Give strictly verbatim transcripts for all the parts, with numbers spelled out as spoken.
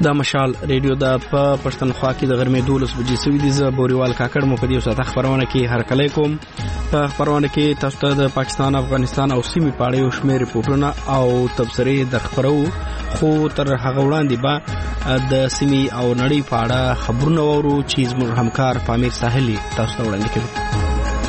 دا مشال ریډیو د په پښتونخوا کې د غرمې دولس بجې سوي دي. زه بوريوال کاکړ مو په دې وسه خبرونه کې هرکلی کوم. په خبرونه کې تاسو ته د پاکستان، افغانستان او سیمې په اړه یو شمېر ریپورټونه او تبصرې درخبرو، خو تر هغه وړاندې به د سیمې او نړۍ په اړه خبرونه وورو چې زموږ همکار پامیر ساحلي تاسو ته وړاندې کوي.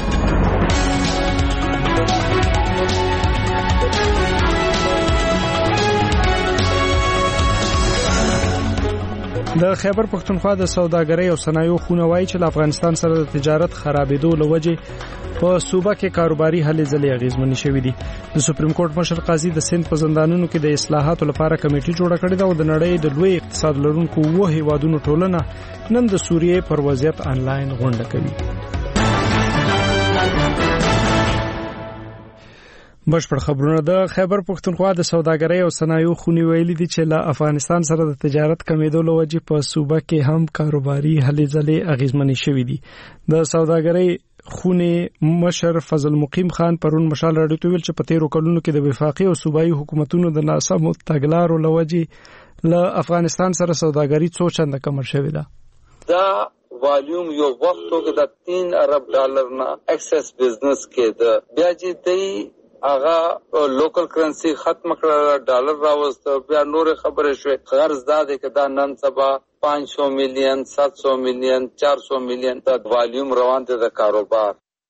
د خیبر پښتونخوا د سوداګرۍ او صنایعو خونه وایي چې د افغانستان سره د تجارت خرابېدو لوجې په صوبه کې کاروباري هلې ځلې اغیزمنې شوې دي. د سپریم کورټ مشر قاضي د سند په زندانونو کې د اصلاحاتو لپاره کمیټه جوړه کړې ده او د نړۍ د لوی اقتصاد لرونکو وو هیوادونو ټولنه نن د سوریې پر وضعیت آنلاین غونډه کوي. بشپړ خبرونه. د خیبر پښتونخوا د سوداګرۍ او صنایعو خونې ویلي دي چې له افغانستان سره د تجارت کمیدو لوجې په صوبه کې هم کاروباري هلې ځلې اغیزمنې شوې دي. د سوداګرۍ خونې مشر فضل مقیم خان پرون مشال راډیو ته ویل چې په تیرو کلونو کې د وفاقي او صوبایي حکومتونو د ناسمو تګلارو لوجې له افغانستان سره سوداګري څو چنده کم شوې ده. دا والیوم یو وختو کې د تین ارب ډالر نه ایکسس بزنس کې د بیا چې دی هغه لوکل کرنسی ختم کړه، ډالر راوست، بیا نور خبرې شوې. غرض دا دی چې دا نن سبا پانچ سو میلیون، سات سو میلیون، چار سو میلیون د والیوم روان دي د کاروبار.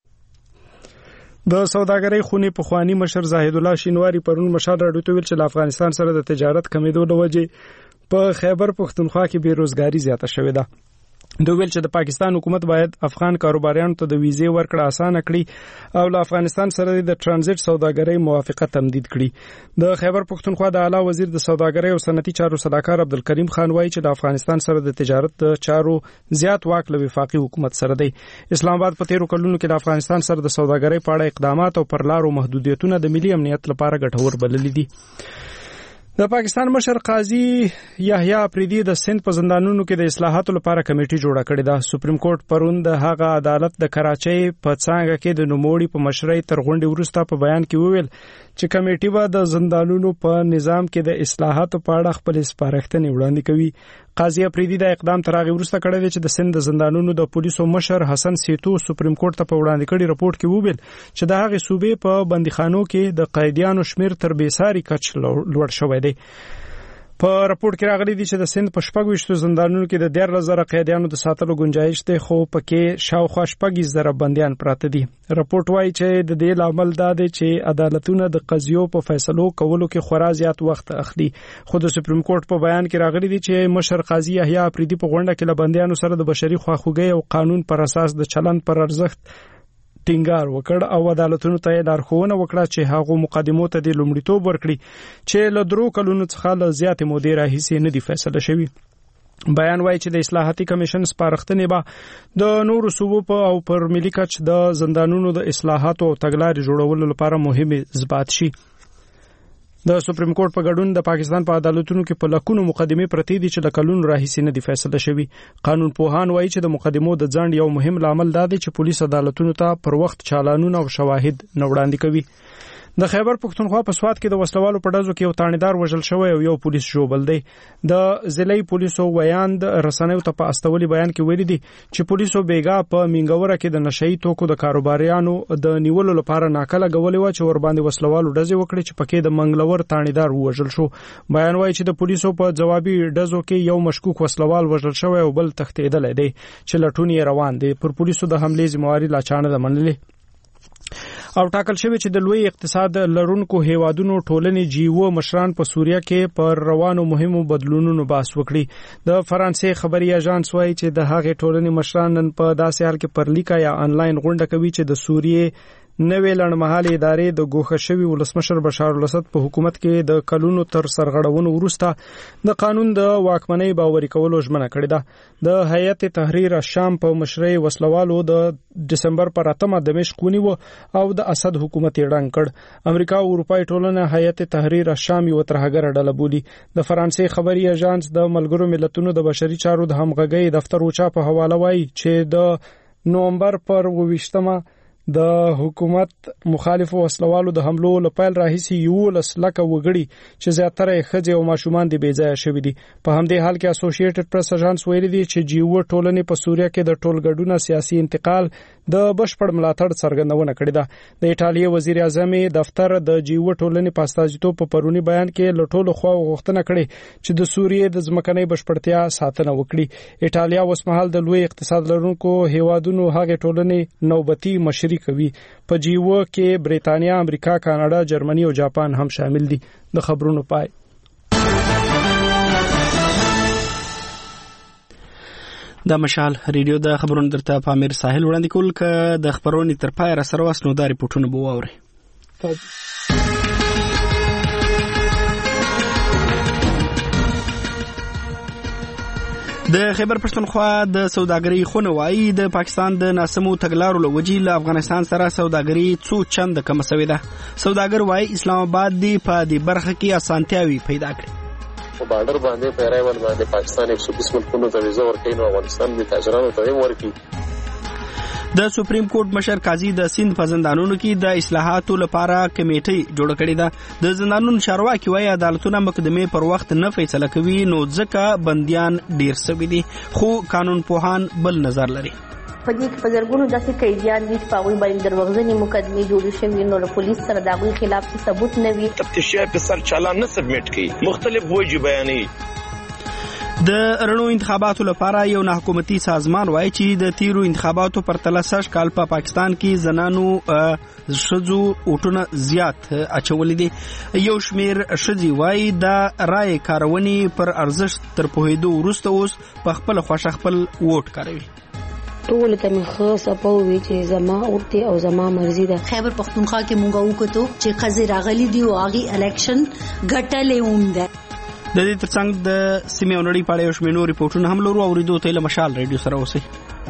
د سوداګرۍ خونې په خوانی مشر زاهد الله شینواری پرون مشال راډیو ته ویل چې د افغانستان سره د تجارت کمیدو لوجې په خیبر پښتونخوا کې بیروزګاری زیاته شوې ده. دوی ویل چې د پاکستان حکومت باید افغان کاروباریانو ته د ویزې ورکړه اسانه کړي او له افغانستان سره د ترانزیت سوداګرۍ موافقه تمدید کړي. د خیبر پښتونخوا د اعلی وزیر د سوداګرۍ او صنعتي چارو صداکار عبدالکریم خان وایي چې د افغانستان سره د تجارت د چارو زیات واک له وفاقي حکومت سره دی. اسلام آباد په تیرو کلونو کې د افغانستان سره د سوداګرۍ په اړه اقدامات او پر لارو محدودیتونه د ملي امنیت لپاره ګټور بللي دي. د پاکستان مشر قاضي یحیی افریدی د سند په زندانونو کې د اصلاحاتو لپاره کمیټه جوړه کړې ده. سپریم کورټ پرون د هغه عدالت د کراچۍ په څنګه کې د نوموړي په مشرۍ تر غونډې وروسته په بیان کې وویل چې کمیټه به د زندانونو په نظام کې د اصلاحاتو په اړه خپل سپارښتنې وړاندې کوي. قاضي افریدی دا اقدام تر هغه وروسته کړی دی چې د سند زندانونو د پولیسو مشر حسن سیتو سپریم کورټ ته په وړاندې کړي رپورت کې وویل چې د هغه صوبې په بندیخانو کې د قیدیانو شمیر تر بیساري کچ لوړ شوی دی. په رپورت کې راغلي دي چې د سند په شپږ ویشتو زندانونو کې د ډېر زره قیدیانو د ساتلو گنجائش دی، خو پکې شاوخوا شپږ زره بندیان پراته دي. رپورت وايي چې د دې لامل دا دی چې عدالتونه د قضیو په فیصلو کولو کې خورا زیات وخت اخلي. خو د سپریم کورټ په بیان کې راغلي دي چې مشر قاضي یحیی افریدی په غونډه کې له بندیانو سره د بشري خواخوږۍ او قانون پر اساس د چلند پر ارزښت ټینګار وکړ او عدالتونو ته لارښوونه وکړه چې هغه مقدمو ته د لومړیتوب ورکړي چې له درو کلونو څخه له زیاتې مودې راهیسې نه دي فیصله شوي. بیان وايي چې د اصلاحاتي کمیشن سپارښتنې به د نورو صوبو په او پر ملي کچ د زندانونو د اصلاحاتو او تګلارې جوړولو لپاره مهمه اثبات شي. د سپریم کورټ په ګډون د پاکستان په عدالتونو کې په لکونو مقدمې پرتې دي چې د کلونو راهیسې نه دي فیصله شوي. قانون پوهان وایي چې د مقدمو د ځنډ یو مهم لامل دا دی چې پولیس عدالتونو ته پر وخت چالانونه او شواهد نه وړاندې کوي. د خیبر پښتونخوا په سوات کې د وسلوالو په ډزو کې یو تانیدار وژل شوی او یو پولیس ژوبل دی. د ضلعي پولیسو ویاند رسنیو ته په استولي بیان کې ویلي دي چې پولیسو بیګا په منګوره کې د نشئی توکو د کاروباریانو د نیولو لپاره ناکله غولې و چې ور باندې وسلوالو ډزې وکړي چې پکې د منګلور تانیدار وژل شو. بیان وايي چې د پولیسو په جوابي ډزو کې یو مشکوک وسلوال وژل شوی او بل تښتېدلی دی چې لټون یې روان دی. پر پولیسو د حملې ذمہواري لا چانه ده منلې او ټاکل شوی چې د لوی اقتصاد لرونکو هیوادونو ټولنې جیو مشران په سوریه کې پر روانو مهمو بدلونونو بحث وکړي. د فرانسې خبري اژانس وایي چې د هغې ټولنې مشران نن په داسې حال کې پر لیکه یا آنلاین غونډه کوي چې د سوریې نوې لړمحالې ادارې د ګوښه شوي ولسمشر بشار الاسد په حکومت کې د کلونو تر سرغړونو وروسته د قانون د واکمنۍ باوري کولو ژمنه کړې ده. د هیئت تحریر الشام په مشرۍ وسلوالو د دسمبر پر اتمه دمشق ونیو او د اسد حکومت یې ړنګ کړ. امریکا او اروپای ټولنه هیئت تحریر الشام یو ترهګره ډله بولي. د فرانسې خبري اژانس د ملګرو ملتونو د بشري چارو د همغږۍ دفتر اوچا په حواله وایي چې د نومبر پر اوویشتمه د حکومت مخالف وسلوالو د حملو لپاره راهیسي یو لسلکه وګړي چې زیاتره ښځې او ماشومان د بیځایه شوي دي. په همدې حال کې اسوسییټډ پریس اژانس ویلي دی چې جیو ټولنې په سوریه کې د ټولګډونه سیاسي انتقال د بشپړ ملاتړ څرګندونه کړې ده. د ایټالیا وزیر اعظم دفتر د جیو ټولنې په استازیتوب په پرونی بیان کې له ټولو خواو غوښتنه کړې چې د سوریې د ځمکنۍ بشپړتیا ساتنه وکړي. ایټالیا اوسمهال د لوی اقتصاد لرونکو هیوادونو هغه ټولنې نوبتي مشري کوي. په جیو کې بریتانیا، امریکا، کاناډا، جرمني او جاپان هم شامل دي. د خبرونو پای. د مشال ریډیو د خبرونو درته پامیر ساحل وړاندې کول ک د خبرونو تر پای را سره وسنو د ریپورتونو بو اوري. د خیبر پښتونخوا د سوداګرۍ خونه وايي د پاکستان د ناسمو تګلارو لوجي له افغانستان سره سوداګري څو چند کم شوې ده. سوداګر وايي اسلام آباد دی په دې برخه کې اسانتیاوي پیدا کړې. په بارډر باندې پیرایول باندې پاکستان ایک سو بیس ملکونو ته ویزه ورکوي، نو افغانستان د تاجرانو ته هم ورکوي. د سپریم کورټ مشر قاضي د سند په زندانونو کې د اصلاحاتو لپاره کمیټي جوړ کړې ده. د زندانونو چارواکي وايي عدالتونه مقدمه پر وخت نه فیصله کوي، نو ځکه بنديان ډیر شوي دي، خو قانون پوهان بل نظر لري. په دې کې په زرګونو داسې قیدیان دي چې په هغوی باندې دروغجنې مقدمې جوړې شوي، نو له پولیس سره د هغوی خلاف ثبوت نه وي. تفتیشیه په سر چالان نه سبمیټ کوي، مختلف وجې بیانوي. د رڼو انتخاباتو لپاره یو نه حکومتي سازمان وایي چې د تیرو انتخاباتو پر تلسش کال په پا پاکستان کې زنانو شذو اوټونه زیات اچولې دي. یو شمیر شذي وایي د رائے کارونې پر ارزښت تر پوهېدو وروسته اوس په خپل خوښه خپل ووټ کاروي. ټول ته مې خاص اپوي چې زما اورته او زما مرزي ده. خیبر پختونخوا کې مونږ وکړو چې قضې راغلي دی او هغه الیکشن ګټلې هم ده. د دې ترڅنګ د سیمې او نړۍ په اړه یو شمېر نور ریپورټونه هم لرو، اوریدو ته له مشال ریډیو سره اوسئ.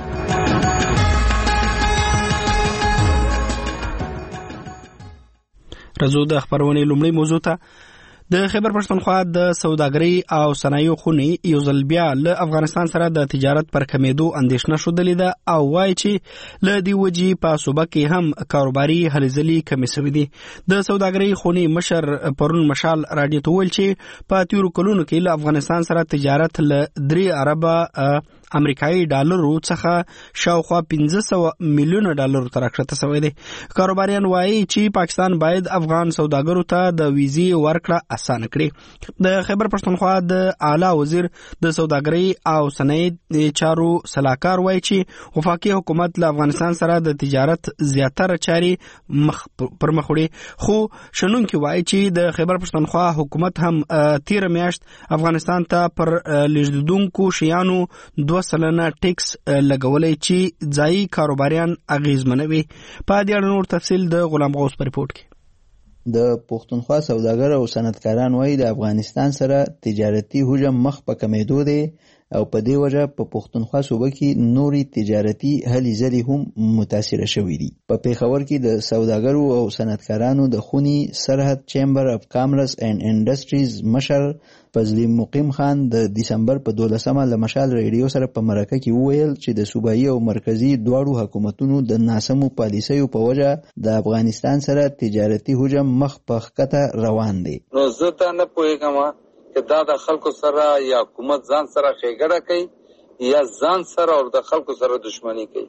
راځو د خبرونې لومړی موضوع ته. د خیبر پښتونخوا د سوداګرۍ او صنایعو خونې یو ځل بیا له افغانستان سره د تجارت پر کمیدو اندېښنه ښودلې ده او وایي چې له دې وجې په صوبه کې هم کاروباري هلې ځلې کمې شوې دي. د سوداګرۍ خونې مشر پرون مشال راډیو ته وویل چې په تیرو کلونو کې له افغانستان سره تجارت له درې اربه امریکایي ډالرو څخه شاوخوا پنځه سوه میلیونه ډالرو ته راکښته شوی دی. کاروباریان وایي چې پاکستان باید افغان سوداګرو ته د ویزې ورکړه اسانه کړي. د خیبر پښتونخوا د اعلی وزیر د سوداګرۍ او صنایع چارو سلاکار وایي چې وفاقي حکومت له افغانستان سره د تجارت زیاتره چارې مخ پر مخ وړي، خو شنونکي وایي چې د خیبر پښتونخوا حکومت هم تیر میاشت افغانستان ته پر لیږدونکو شیانو دوه سلنه ټیکس لګولای چې ځایي کاروباریان اغیزمنوي. په دې اړه نور تفصیل د غلام غوث په ریپورت کې. د پښتونخوا سوداګر او صنعتکاران وایي د افغانستان سره تجارتي حجم مخ په کمیدو دی او په دې وجه په پښتونخوا صوبه کې نوري تجارتي هلې ځلې هم متاثره شوې دي. په پیښور کې د سوداګرو او صنعتکارانو د خوني سرحد چیمبر اف کامرس اینڈ انډستریز مشر فضلی مقیم خان د دسمبر په دولسمه له مشال ریډیو سره په مرکه کې وویل چې د صوبایي او مرکزی دواړو حکومتونو د ناسمو پالیسیو په وجه د افغانستان سره تجارتي حجم مخ په ښکته روان دی. نو زه دا نه پوهېږم چې دا د خلکو سره یا حکومت ځان سره ښېګړه کوي یا ځان سره او د خلکو سره دشمني کوي.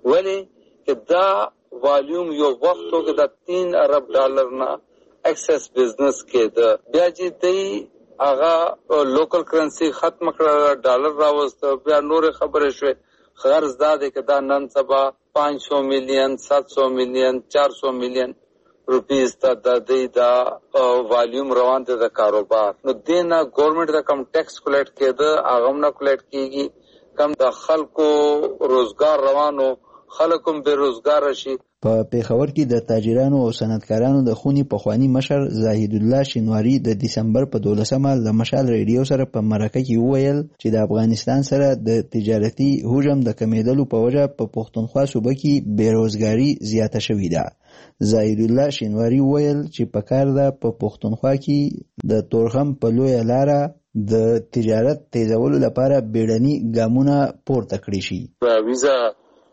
ولې چې دا والیوم یو وخت کې د تین ارب ډالر نه ایکسس بزنس کې د بیا چې دی هغه لوکل کرنسی ختم کړه، ډالر راوست، بیا نور خبرې شوې. غرض دا دی چې دا نن سبا پانچ سو میلیون سات سو میلیون چار سو میلیون روپیز ته د دې دا والیوم روان دی د کاروبار. نو دې نه ګورنمنټ د کم ټیکس کلیکټ کېده هغه هم نه کلیکټ کېږي، کم د خلکو روزګار روانو خلک هم بې روزګاره شي. په پیښور کې د تاجرانو او صنعتکارانو د خونې پخوانی مشر زاهد الله شینواری د دسمبر په دولسمه له مشال ریډیو سره په مرکه کې وویل چې د افغانستان سره د تجارتي حجم د کمیدلو په وجه په پښتونخوا صوبه کې بیروزګاري زیاته شوې ده. زاهد الله شینواری وویل چې په کار ده په پښتونخوا کې د تورخم په لویه لاره د تجارت تیزولو لپاره بیړني ګامونه پورته کړي شي. ویزا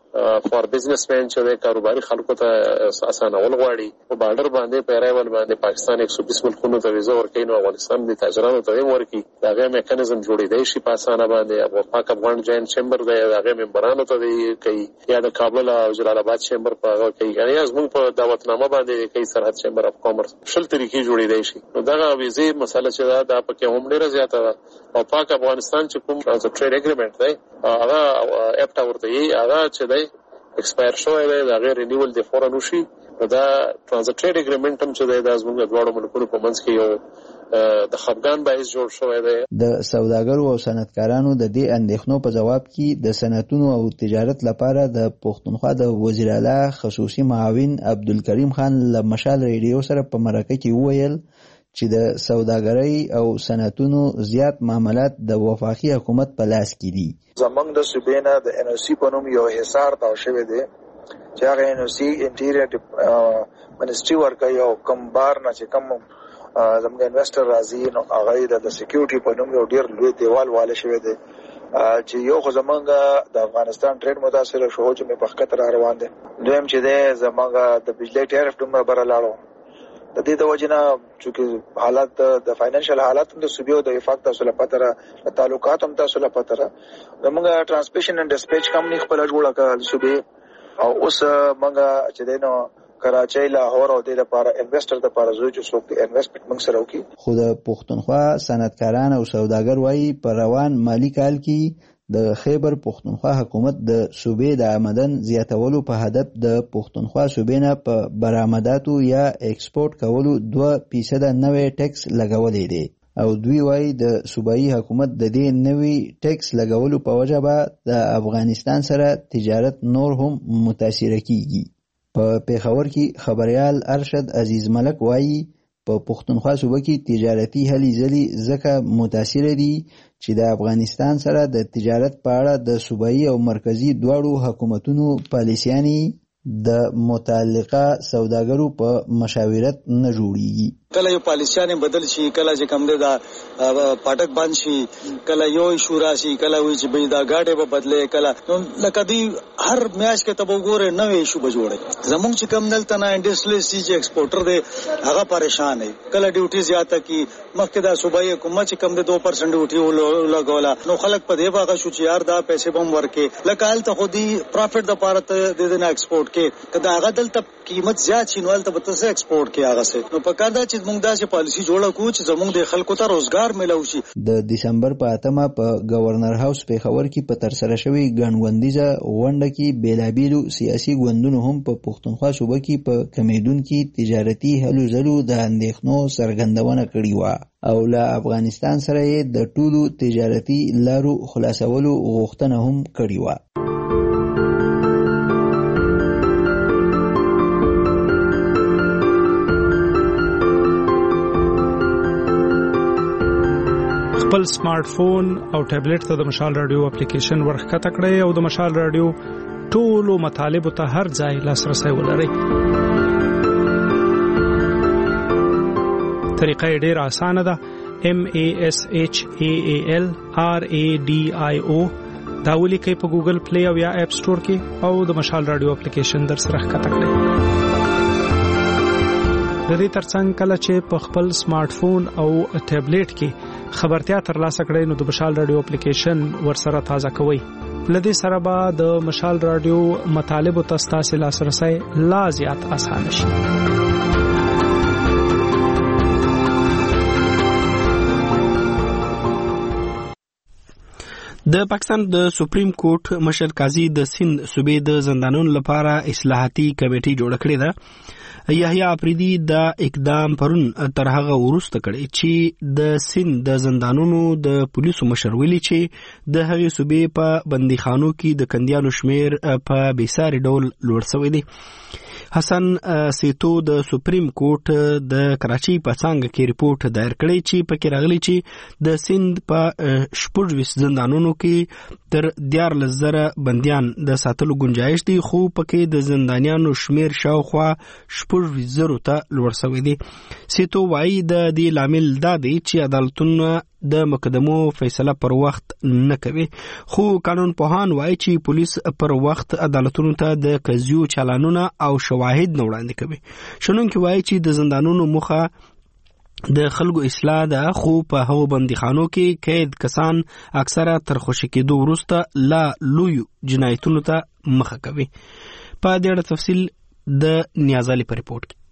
فار بزنسمن چې د کاروباري خلکو ته اسانول غواړي په بارډر باندې په رایول باندې پاکستان ایک سو بیس ملکونو ته ویزا ورکوي نو افغانستان د تاجرانو ته ورکوي دا غي میکانیزم جوړیدای شي په اسانه باندې او پاک افغان جاین چمبر دی دا غي ممبرانو ته دی کوي یا د کابل او جلال آباد چمبر په هغه کوي یعنی زموږ په دعوتنامه باندې کوي سرحد چمبر اف کامرس شل طریقې جوړیدای شي نو دا ویزه مسله چې دا پکې هم ډیره زیاته ده او پاک افغانستان چې کوم ټریډ اګریمنت دی هغه اپټا ورته یي هغه چې دی ایکسپایر شوی دی دا غیر رینیول دی فورا نوشي دا ټرانزیټ اګریمنت هم چې دی د زموږ دواړو ملکونو په منځ کې یو د خفګان باعث جوړ شوی دی. د سوداګرو او صنعتکارانو د دې اندېښنو په جواب کې د صنعتونو او تجارت لپاره د پښتونخوا د وزیر اعلی خصوصي معاون عبدالکریم خان له مشال ریډیو سره په مرکه کې وویل چې د سوداګرۍ او صنعتونو زیات معاملات د وفاقي حکومت په لاس کې دي. زمونږ د صوبې نه د ان او سی په نوم یو حصار تاو شوی دی چې هغه ان او سی انټیریر منسټري ورکوي او کوم بار نه چې کوم زموږ انویسټر راځي نو هغه د سکیورټي په نوم یو ډیر لوی دیوال واله شوی دی چې یو خو زمونږ د افغانستان ټریډ متاثر شو چې مې په خطر روان دي دویم چې دی زمونږ د بجلی ټیرف دومره بره لاړو د دې د وجنه چې حالت د فاینانشل حالت د صوبې د وفاق تاسو له پاتره تعلقات هم تاسو له پاتره زموږ ترانسمیشن اند ډیسپیچ کمپنی خپل جوړه کړل صوبې او اوس موږ چې دینو کراچۍ لاهور او د لپاره انویسټر د لپاره زوی چې څوک انویسټمنټ موږ سره وکړي. خو د پښتونخوا صنعتکاران او سوداګر وایي په روان مالی کال کې د خیبر پښتونخوا حکومت د صوبې د آمدن زیاتولو په هدف د پښتونخوا صوبې نه په برآمداتو یا ایکسپورټ کولو دوه فیصده نوی ټیکس لګولی دی او دوی وایي د صوبایي حکومت د دې نوي ټیکس لګولو په وجه به د افغانستان سره تجارت نور هم متاثره کیږي. په پیښور کې خبريال ارشد عزیز ملک وایي په پښتونخوا صوبه کې تجارتي هلې ځلې ځکه متاثر دي چې د افغانستان سره د تجارت په اړه د صوبایي او مرکزی دواړو حکومتونو پالیسیانې د متعلقه سوداګرو په مشاورت نه جوړیږي. کله یو پالیسیانې بدل شي کله چې کم دی دا پاټک بند شي کله یو شورا شي کله وی چې به دا گاډي به بدله کله لکه دی هر میاش کې تبو ګوره نوې شو به جوړي زمونږ چې کم دلته نه انډستریل سی چې ایکسپورټر دی هغه پریشان دی کله ډیوټي زیاته کی مخکې دا صوبایي حکومت چې کم دی دو پرسنټ ډیوټي لګولا نو خلک په دې باغه شو چې یار دا پیسې بم ورکې لکه حالت خو دی پروفټ د پاره ته د دې نه ایکسپورټ کې کدا هغه دلته قیمت زیات شي نو دلته به تاسو ایکسپورټ کې هغه څه نو په کاده چې موږ دا چې پالیسی جوړه کوو چې زموږ د خلکو ته روزګار ملو شي. د دسمبر په اتمه په گورنر هاوس پیښور کې په تر سره شوی ګڼوندیزه غونډه کې بیلابیلو سیاسي ګوندونو هم په پښتونخوا صوبه کې په کمیدونکو تجارتي هلو ځلو د اندېښنو څرګندونه کړې و او له افغانستان سره یې د ټولو تجارتي لارو خلاصولو غوښتنه هم کړې و. خپل سمارټ فون او ټابلیټ ته د مشال رادیو اپلیکیشن ورخکته کړئ او د مشال رادیو ټولو مطالبه ته هر ځای لاسرسي ولرئ. طریقه ډېر اسانه ده. M A S H A A L R A D I O دا ولیکئ په ګوګل پلی او یا اپ سٹور کې او د مشال رادیو اپلیکیشن در سره ښکته کړئ. د دې ترڅنګ کله چې په خپل سمارټ فون او ټابلیټ کې خبرتیا ترلاسه کړئ نو د مشال رادیو اپلیکیشن ورسره تازه کوئ. لدې سره به د مشال رادیو مطالبه تاسو لاسرسي لا زیات اسانه شي. د پاکستان د سپریم کورټ مشر قاضي د سند صوبې د زندانونو لپاره اصلاحاتي کمیټه جوړ کړې ده. یحیی افریدی دا اقدام پرون تر هغه وروسته کړی چې د سند د زندانونو د پولیسو مشر ویلي چې د هغې صوبې په بندیخانو کې د کندیانو شمیر په بیساري ډول لوړ شوی دی. حسن سیتو د سپریم کورټ د کراچۍ په څنګه کې ریپورت دایر کړی چې پکې راغلی چې د سند په شپږ زندانونو کې تر دیارلس زره بندیان د ساتلو گنجائش دی خو پکې د زندانیانو شمیر شاوخوا شپږ زره ته لوړ شوی دی. سیتو وايي د دې لامل دا دی چې عدالتونه د مقدمو فیصله پر وخت نه کوي، خو قانون پوهان وایي چې پولیس پر وخت عدالتونو ته د قضیو چالانونه او شواهد نه وړاندې کوي. شنونکي وایي چې د زندانونو موخه د خلکو اصلاح ده، خو په هغو بندیخانو کې قید کسان اکثره تر خوشي کېدو وروسته لا لویو جنایتونو ته مخه کوي. په دې اړه تفصیل د نیازالي په ریپورت کې.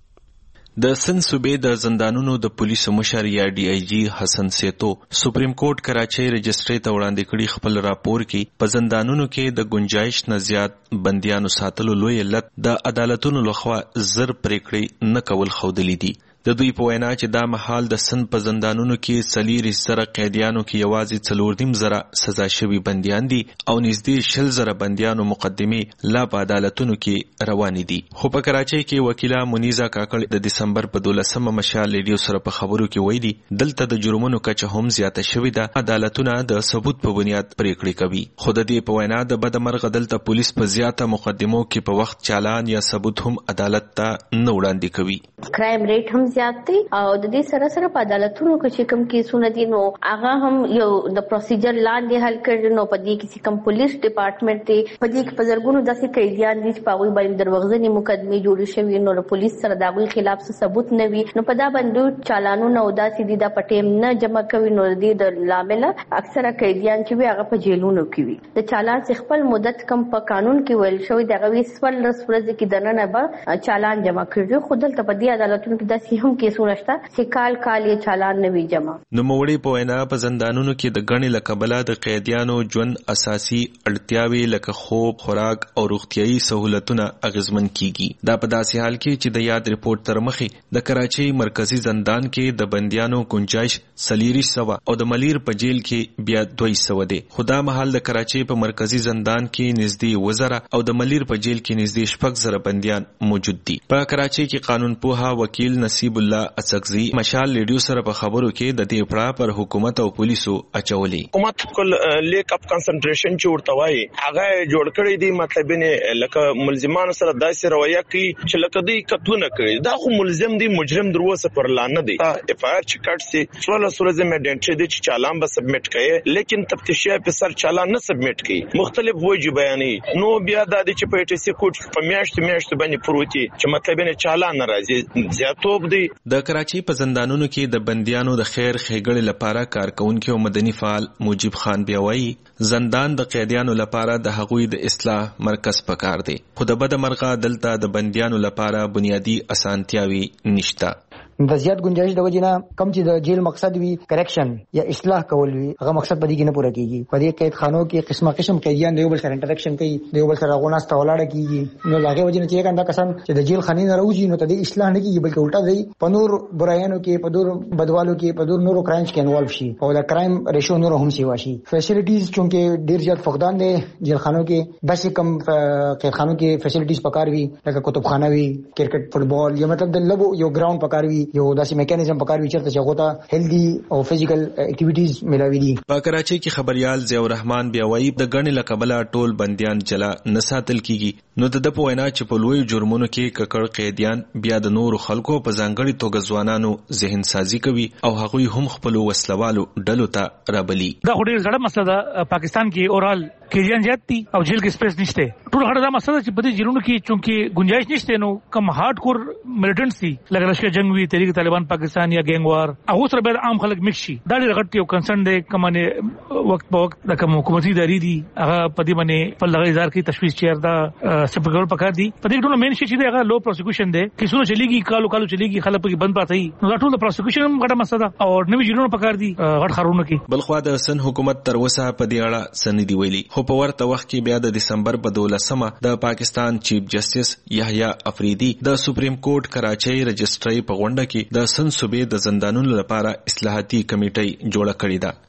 د سند صوبې د زندانونو د پولیسو مشر یا ډي آی جي حسن سیتو سپریم کورټ کراچۍ رجسټري ته وړاندې کړي خپل راپور کې په زندانونو کې د گنجائش نه زیات بندیانو ساتلو لوی علت د عدالتونو لخوا زر پریکړې نه کول ښودلي دي. د دوی په وینا چې دا مهال د سند په زندانونو کې څلېرویشت زره قیدیانو کې یوازې څلور نیم زره سزا شوي بندیان دي او نږدې شل زره بندیانو مقدمې لا په عدالتونو کې روانې دي. خو په کراچۍ کې وکیله منیزه کاکړ د دسمبر په دولسمه مشال ریډیو سره په خبرو کې ویلي دلته د جرمونو کچه هم زیاته شوې ده، عدالتونه د ثبوت په بنیاد پریکړې کوي. خو د دې په وینا د بدمرغه دلته پولیس په زیاته مقدمو کې په وخت چالان یا ثبوت هم عدالت ته نه وړاندې کوي. کرائم ریټ هم زیات دی او د دې سره سره په عدالتونو کې چې کوم کیسونه دي نو هغه هم یو د پروسیجر لاندې حل کړي نو په دې کې کوم پولیس ډپارټمنټ دی په دې کې په زرګونو داسې قیدیان دي چې په هغوی باندې دروغجنې مقدمې جوړې شوي نو د پولیس سره د هغوی خلاف څه ثبوت نه وي نو په دا باندې چالانونه او داسې دي دا په ټیم نه جمع کوي نو د دې د لامله اکثره قیدیان چې وي هغه په جیلونو کې وي. د چالان څخه خپل مدت کم په قانون کې ویل شوی د هغوی څوارلس ورځې کې دننه به چالان جمع کړي، خو دلته په دې عدالتونو کې داسې هم کیسونه شته چې کال کال یې چالان نه وي جمع. نوموړي په وینا په زندانونو کې د ګڼې له کبله د قیدیانو ژوند اساسي اړتیاوې لکه خوب، خوراک او روغتیایي سهولتونه اغیزمن کیږي. دا په داسې حال کې چې د یاد ریپورت تر مخې د کراچۍ مرکزی زندان کې د بندیانو گنجائش څلېرویشت سوه او د ملیر په جیل کې بیا دوه سوه دی، خو دا مهال د کراچۍ په مرکزی زندان کې نږدې اووه زره او د ملیر په جیل کې نږدې شپږ زره بندیان موجود دي. په کراچۍ کې قانون پوها وکیل نصیب الله اڅکزي مشال ریډیو سره په خبرو کې د دې پړه پر حکومت او پولیسو اچولي. حکومت کل لیک اپ کنسنټریشن چې ورته وایي هغه جوړ کړی دی، مطلب نه لکه ملزمانو سره داسې رویه کوي چې لکه دوی کتونه کوي. دا خو ملزم دی، مجرم دروسه پر لانه دی. اف آی آر چې کټ سي څوارلس ورځې مې دی چې چالان به سبمیټ کړي، لیکن تفتیشي افسر چالان نه سبمیټ کړي، مختلف وجې بیانې نو بیا د دې چې په ټي سي کوټ په میاشت میاشت باندې پروتي چې مطلب نه چالان راځي زیاتوب دی. د کراچۍ په زندانونو کې د بندیانو د خیر ښېګړې لپاره کارکونکي او مدني فعال مجیب خان بیا وایي زندان د قیدیانو لپاره د هغوی د اصلاح مرکز پکار دی، خو د بدمرغه دلته د بندیانو لپاره بنیادی اسانتیاوي نشته. د زیات گنجائش د وجې نه کم چې د جیل مقصد وي کریکشن یا اصلاح کول وي هغه مقصد په دې کې نه پوره کیږي. په دې قید خانو کې قسمه قسم قیدیان د یو بل سره انټریکشن کوي، د یو بل سره غوناسته ولاړه کیږي، نو هغه وجې نه چې کنده کسان چې د جیل خانې نه راوځي نو ته د اصلاح نه کیږي بلکې الټا دی په نور برایانو کې، په نور بدوالو کې، په نور نورو کرایمز کې انوالو شي او د کرایم ریشو نور هم سیوا شي. فیسیلیټیز چونکه ډیر زیات فقدان دي جیل خانو کې، بس کم قید خانو کې فیسیلیټیز پکار وي لکه کتابخانه وي، کرکټ فوټبال یا مطلب د لبو یو ګراوند پکار وي، یو داسې میکانیزم پکار وي چرته چې غوته هیلدي او فزیکل اکټیویټیز ملاوي دي. په کراچۍ کې خبريال ضیاء الرحمن بیا وایي د ګڼې له کبله ټول بندیان جلا نه ساتل کیږي، نو د ده په وینا چې په لویو جرمونو کې ککړ قیدیان بیا د نورو خلکو په ځانګړې توګه ځوانانو ذهن سازي کوي او هغوی هم خپلو وسلوالو ډلو ته رابلي. دا خو ډېر زړه مسله ده. پاکستان کې اورال قیدیان زیات دي او جیل کې سپیس نشته. ټول هغه دا مسله چې په دې جیلونو کې چونکې گنجائش نشته نو کم هارد کور ملیټنټس دي لکه لشکر جنگ وي، تحریک طالبان پاکستان یا ګینګ وار، هغه سره به عام خلک مکس شي. دا ډېر غټ یو کنسرن دی. کمانه وخت په وخت د کوم حکومتي ادارې دي هغه په دې باندې په لږه اظهار کې تشویش چیر دا سپګول پکار دي. په دې ټول مین شي چې هغه لو پروسیکیوشن دی، کیسونه چلیږي کالو کالو چلیږي، خلک په بند پاتې نو دا ټول د پروسیکیوشن هم غټه مسله ده او نوی جیلونه پکار دي غټ خارونه کې. بلخوا د سن حکومت تر اوسه په دې اړه سندې ویلي، خو په ورته وخت کې بیا د دسمبر په دولسمه د پاکستان چیف جسټس یحیی افریدي د سپریم کورټ کراچۍ رجسټري په غونډه کې د سن صوبې د زندانونو لپاره اصلاحاتي کمیټه جوړه کړې ده.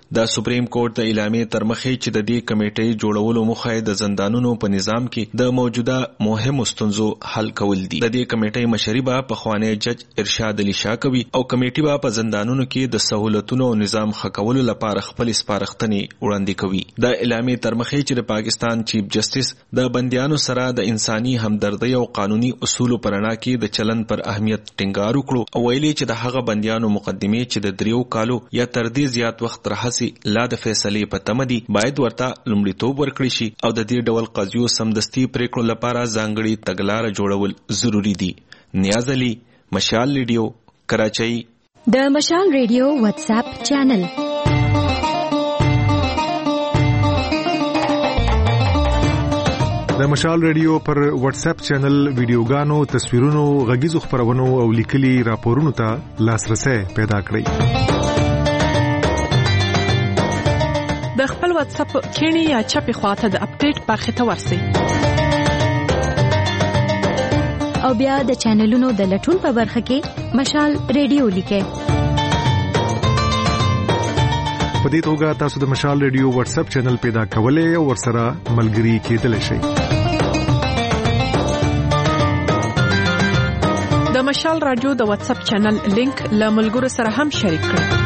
د سپریم کورټ د اعلامیې تر مخې چې د دې کمیټې جوړولو موخه د زندانونو په نظام کې د موجوده مهمو ستونزو حل کول دي. د دې کمیټې مشري به پخوانی جج ارشاد علي شاه کوي او کمیټې به په زندانونو کې د سہولتونو او نظام ښه کولو لپاره خپل سپارښتنې وړاندې کوي. د اعلامیې تر مخې چې د پاکستان چیف جسټس د بندیانو سره د انساني همدردۍ او قانوني اصولو پر اړه کې د چلن پر اهمیت ټینګار وکړو او ویلي چې د هغه بندیانو مقدمې چې د دریو کالو یا تر دې زیات وخت راهسي لا د فیصلې په تمه دي باید ورته لومړیتوب ورکړي شي او د دې ډول قضیو سمدستي پریکړو لپاره ځانګړي تګلاره جوړول ضروری دي. نیاز علي، مشال ریډیو، کراچۍ. د مشال ریډیو واتس اپ چینل د مشال ریډیو پر واتس اپ چینل ویډیوګانو، تصویرونو، غږیزو خبرونو او لیکلي راپورونو ته لاسرسي پیدا کړئ. د خپل واتس اپ کینی یا چپی خواته د اپډیټ برخه ته ورسئ او بیا د چینلونو د لټون په برخه کې مشال ریډیو لیکئ. په دې توګه تاسو د مشال ریډیو واتس اپ چینل پیدا کولای او ورسره ملګري کېدلی شئ. د مشال رادیو د واتس اپ چینل لینک له ملګرو سره هم شریک کړئ.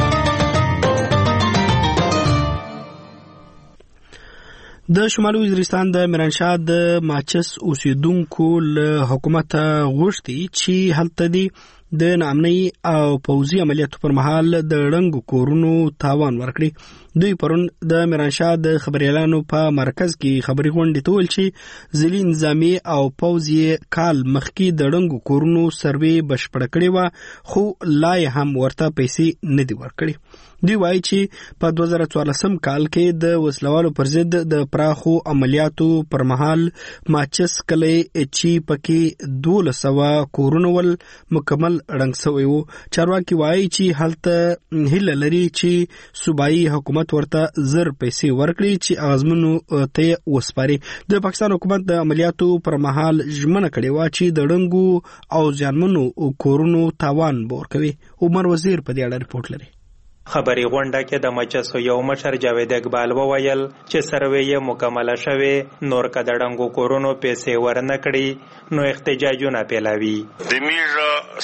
د شمالي وزیرستان د میرانشاه د ماچس اوسیدونکو له حکومت غوښتي چې هلته دي د نامنۍ او پوځي عملیاتو پر مهال د ړنګو کورونو تاوان ورکړي. دوی پرون د میرانشاه د خبريالانو په مرکز کې خبري غونډې ته ویل چې ځلي نظامي او پوځي کال مخکې د ړنګو کورونو سروې بشپړ کړي و خو لا هم ورته پیسې نه دي ورکړي. دوی وایي چې په دوه زره څوارلسم کال کې د وسلوالو پر ضد د پراخو عملیاتو پر مهال ماچس کلی چې پکې دولس سوه کورونه ول مکمل رنګ شوی وو. چارواکي وایي چې هلته هیله لري چې صوبایي حکومت ورته زر پیسې ورکړي چې اغازمنو ته وسپاري. د پاکستان حکومت د عملیاتو پر مهال ژمنه کړې وه چې د ړنګو او زیانمنو کورونو تاوان به ورکوي. عمر وزیر په دې اړه رپورټ لري. خبري غونډه کې د مچسو یو مشر جاوید اقبال وویل چې سروې یې مکمله شوه، نور که د ړنګو کورونو پیسې ورنکړي نو احتجاجونه پیلاوي. د میژ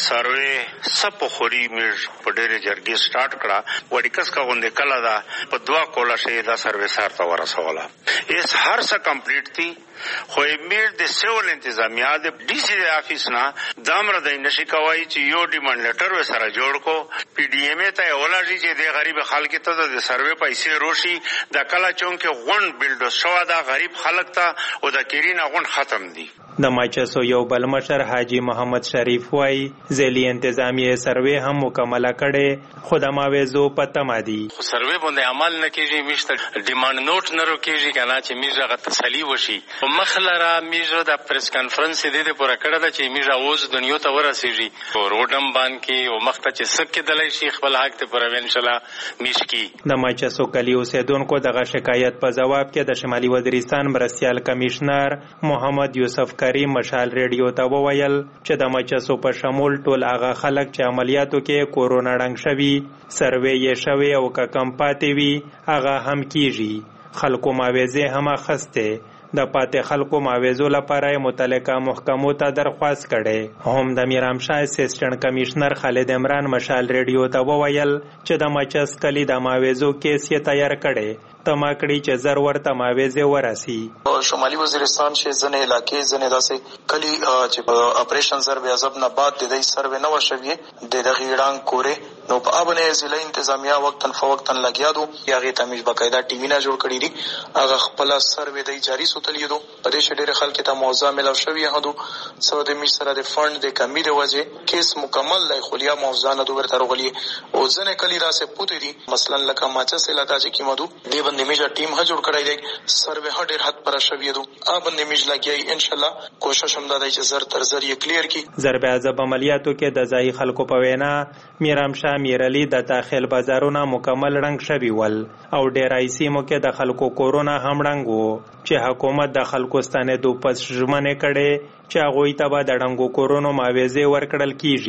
سروې سپو خوري میژ په ډېرې جرګې سٹارټ کړه وړي کس کا غونډه کله دا په دوا کوله شي دا سروې سارته ورسوله اس هر څه کمپلیټ دي خو میژ د سیول انتظامیه د ډي سي افیس نه دامر د نشي کوي چې یو ډیماند لیټر وسره جوړ کو پی ډي ایم ته ولري چې د غریب خلک ته د سروې پیسې روشي د کلا چونکه غون بلډ شو دا غریب خلک ته او د کیرینه غون ختم دي. د ماچسو یو بل مشر حاجی محمد شریف وای ځلې انتظامیه سروې هم مکمله کړي خو د ماویزو پته مادي سروې باندې عمل نه کیږي میشته ډیماند نوٹ نه روکیږي کنه چې میژه تسلی وشي مخلره میژه د پریس کانفرنس دې د پوره کړه چې میژه اوس دنیا ته ورسیږي او روډم باندې او مخته چې سکه دلای شي خپل حق ته پر ان شاء الله میشکی. د ماچسو کلی اوسیدونکو دغه شکایت په جواب کې د شمالي وزیرستان مرستيال کمشنر محمد یوسف کریم مشال ریډیو ته وویل چې د مچسو په شمول ټول هغه خلک چې عملیاتو کې کورونا ړنګ شوي سروې یې شوي او که کم پاتې وي هغه هم کیږي. خلکو ماویزې هم اخیستې. د پاتې خلکو ماویزو لپاره متعلقه محکمو ته درخواست کړي. هم د میرامشاه اسسټنټ کمشنر خالد عمران مشال ریډیو ته وویل چې د مچس کلی د ماویزو کیس یې تیار کړي تماکړي چې زر ورته ماویزه وراسي. شمالي وزیرستان شي ځنې علاقې ځنې داسې کلی چې اپریشن سروې عذاب نه بعد د دې سروې نه وشوي د دغه ایران کورې نو په ابنه ضلع انتظامیه وقتن فوقتن لګیا دو یغه تمیز باقاعده ټیمي نه جوړ کړی دي هغه خپل سروې د جاری سوتلی دو په دې شډیر خلک ته موضوع ملو شوی هدو سو د می سره د فند د کمی د وجه کیس مکمل لای خلیا موضوع نه دوه تر غلی او ځنې کلی راسه پوتې دي مثلا لکه ماچس علاقہ چې کیمدو دی باندې میجا ټیم ها جوړ کړای دی سروې ها ډیر حد پر شوی دو ا باندې میج لګی ان شاء الله کوشش هم دای چې زر تر زر یې کلیر کی. ضرب عذاب عملیاتو کې د ځای خلکو په وینا میرامشاه میرعلی د داخل بازارونه مکمل رنګ شوی ول او ډیرای سیمو کې د خلکو کورونا هم رنګ وو چې حکومت د خلکو ستنې دو پس ژمنه کړي چې هغه ته به د ډنګو کورونو ماویزه ورکړل کیږي.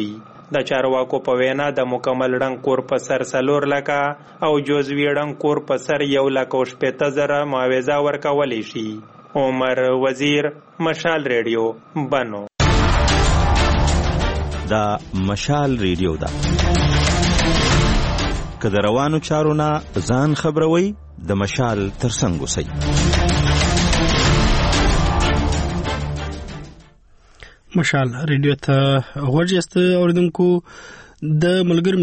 د چارواکو په وینا د مکمل ړنګ کور په سر څلور لکه او جزوي ړنګ کور په سر یو لک او شپېته زره معاوضه ورکولی شي. عمر وزیر، مشال ریډیو، بنو. دا مشال ریډیو ده. که د روانو چارو نه ځان خبروي، د مشال ترڅنګ اوسئ. مشال ریډیو ته غوږ یاست اوریدونکو. د ملګرو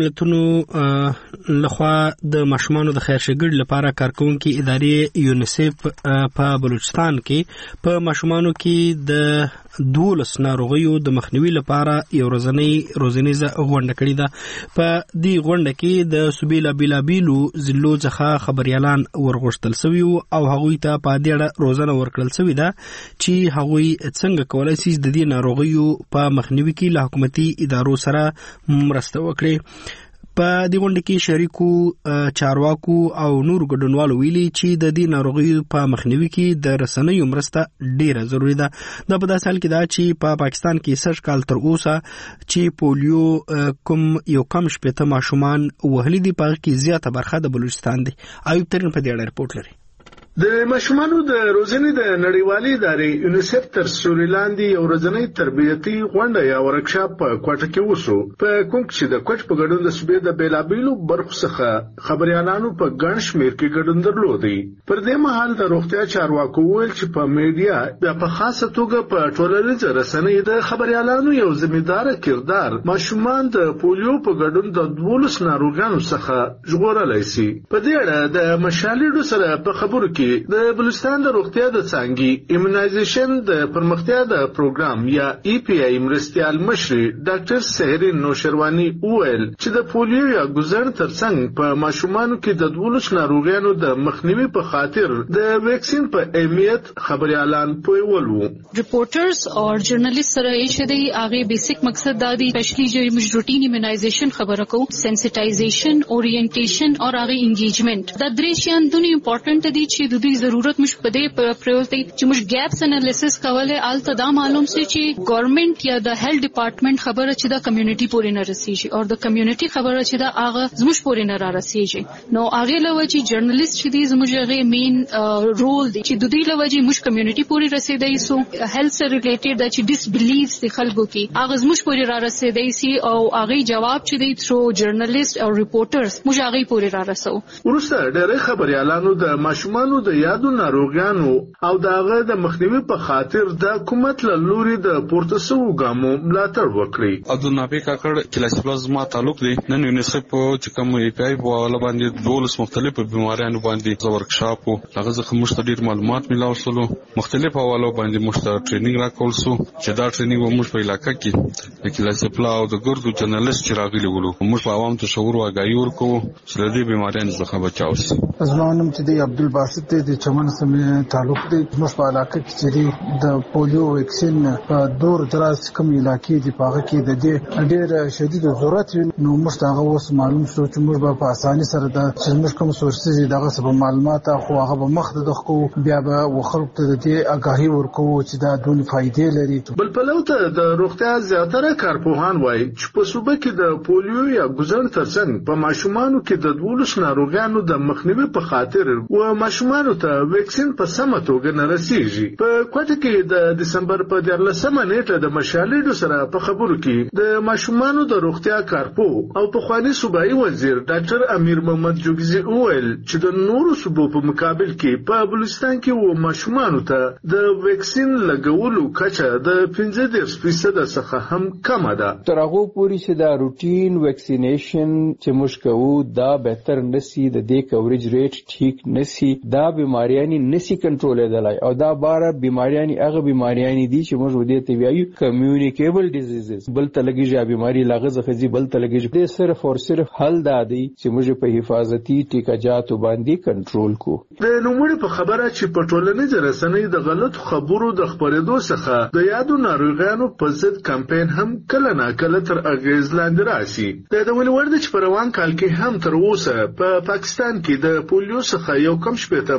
ملتونو لخوا د ماشومانو د خیر ښېګړې لپاره کارکوونکي ادارې یونیسف په بلوچستان کې په ماشومانو کې د دولس ناروغیو د مخنیوي لپاره یو ورځنۍ روزنیزه غونډه کړې ده. په دې غونډه کې د صوبې له بېلابېلو ضلعو څخه خبریالان ورغوښتل سوي وو او هغوی ته په دې اړه روزنه ورکړل سوې ده چې هغوی څنګه کولی شي د دې ناروغیو په مخنیوي کې له حکومتي ادارو سره مرسته وکړي. په دې غونډه کې شریکو چارواکو او نور ګډونوالو ویلي چې د دې ناروغیو په مخنیوي کې د رسنیو مرسته ډیره ضروري ده. دا په داسې حال کې ده چې په پا پاکستان کې سږ کال تر اوسه چې پولیو کوم یو کم شپېته ماشومان وهلي دي، په هغه کې زیاته برخه د بلوچستان دی. ایوب ترین په دې اړه رپورټ لري. د ماشومانو د روزنې د نړیوالې ادارې یونیسف تر سیوري لاندې یو ورځنۍ تربیتي غونډه یا ورکشاپ په کوټه کې وشو، په کوم کې د کوټ په ګډون د صوبې د بیلابېلو برخو څخه خبريالانو په ګڼ شمېر کې ګډون درلودي. پر دې مهال د روغتیا چارواکو ویل چې په میډیا یا په خاصه توګه په ټولنیزو رسنیو د خبريالانو یو ذمہدار کردار ماشومان د پولیو په ګډون د دولس ناروغانو څخه ژغورلی شي. په دې اړه د مشالېډو سره په خبرو کې د بلوچستان د روغتیا د څانګې ایمونایزیشن د پرمختیا د پروګرام یا ای پی آی مرستیال مشر ډاکټر سهرین نوشروانی وویل چې د پولیو یا ګوزن ترڅنګ په ماشومانو کې د دولس ناروغانو د مخنیوي په خاطر د ویکسین په اهمیت خبريالان پوهول وو. ریپورټرز او جرنالیست سره یې شدي هغه بیسیک مقصد دا دی اسپیشلی چې موږ روټین ایمونایزیشن خبره کوو، سنسټایزیشن، اورینټیشن او هغه انګیجمنت. دا درې شیان دونه امپورټنت دي چې د دوی ضرورت مش په دې پریوتی چې موږ ګیپس انالیسس کولای آلته دا معلوم سي چې ګورنمنت یا د هیلث ډپارټمنټ خبره چې دا کمیونټي پورې نه رسیږي او د کمیونټي خبره چې دا هغه زموږ پورې نه را رسیږي. نو هغه لوي چې جرنالیست چې دي زموږ هغه مین رول دی چې د دوی لوي چې موږ کمیونټي پورې رسیدای سو هیلث سره ریلیټډ د چې ډیس بیلیفز د خلکو کې هغه زموږ پورې را رسیدای سي او هغه جواب چې دی تھرو جرنالیست او ریپورټرز موږ هغه پورې را رسو. ورسره ډېر خبريالانو د ماشومانو د یادو ناروغانو او داغه د مخنیوي په خاطر د حکومت له لوري د پورته سوو ګامو ملاتړ وکړي. عبدالنبی کاکړ کلاس پلاس ما تعلق دی. نن یونیسف چې کوم ای پی آی په حواله باندې دولس مختلفو بیماریانو باندې ورکشاپ او هغه ځکه موږ ته ډیر معلومات ملاو شول. مختلف حوالو باندې موږ ته ټریننګ راکول شو چې دا ټریننګ موږ په علاقې کې د کلاس پلاس او د ګردو جرنالیست چې راغلي ولو موږ په عوام ته شعور واغایي ورکو چې د دې بیماریانو څخه بچاو شي. ازمانم چې دی عبدالباسط د چمن سمې تعلق دی. موږ په علاقه کې چې د پولیو ویکسین په دور دراز کوم علاقې دی په هغه کې د دې ډېر شدید ضرورت نو موږ هغه اوس معلوم شو چې موږ په اساني سره د چې موږ کوم سورسز دغه سبب معلومات خو هغه به مخ د خو بیا به وخلق ته د آگاهی ورکو چې دا دون فائدې لري. بل پلوته د روغتیا زیاتره کارپوهان وایي چې په صوبه کې د پولیو یا ګوزن ترڅنګ په ماشومانو کې د دولس ناروغانو د مخنیوي په خاطر و ماشومانو ته ویکسین په سمه توګه نه رسیږي. په کوټه کې د دسمبر په دیارلسمه نیټه د مشالېډو سره په خبرو کې د ماشومانو د روغتیا کارپو او پخوانی صوبایي وزیر ډاکټر امیر محمد جوګزي وویل چې د نورو صوبو په مقابل کې په بلوچستان کې و ماشومانو ته د ویکسین لګولو کچه د پنځه دېرش فیصده څخه هم کمه ده. تر هغه پورې چې دا روټین ویکسینیشن چې موږ کوو دا بهتر نسی، د دې کوریج ریټ ټیک نسی، دا بیماریانی نسی کنټرولېدلای او دا بار بیماریانی هغه بیماریانی دي چې موږ ودې ته وایو کمیونیکیبل ډیزیزز. بل تلګیږي بیماری لاغه ځخځي بل تلګیږي. د صرف او صرف حل دا دی چې موږ په حفاظتي ټیکاجاتو باندې کنټرول کو. د نوموړي په خبره چې په ټولنیزو رسنیو د غلط خبرو د خبرېدو څخه د یادو ناروغانو په ضد کمپاین هم کله ناکله تر اغیز لاندې راشي. د دولت ورده چې په روان کال کې هم تر اوسه په پاکستان کې د پولیو څخه یو کم شپېته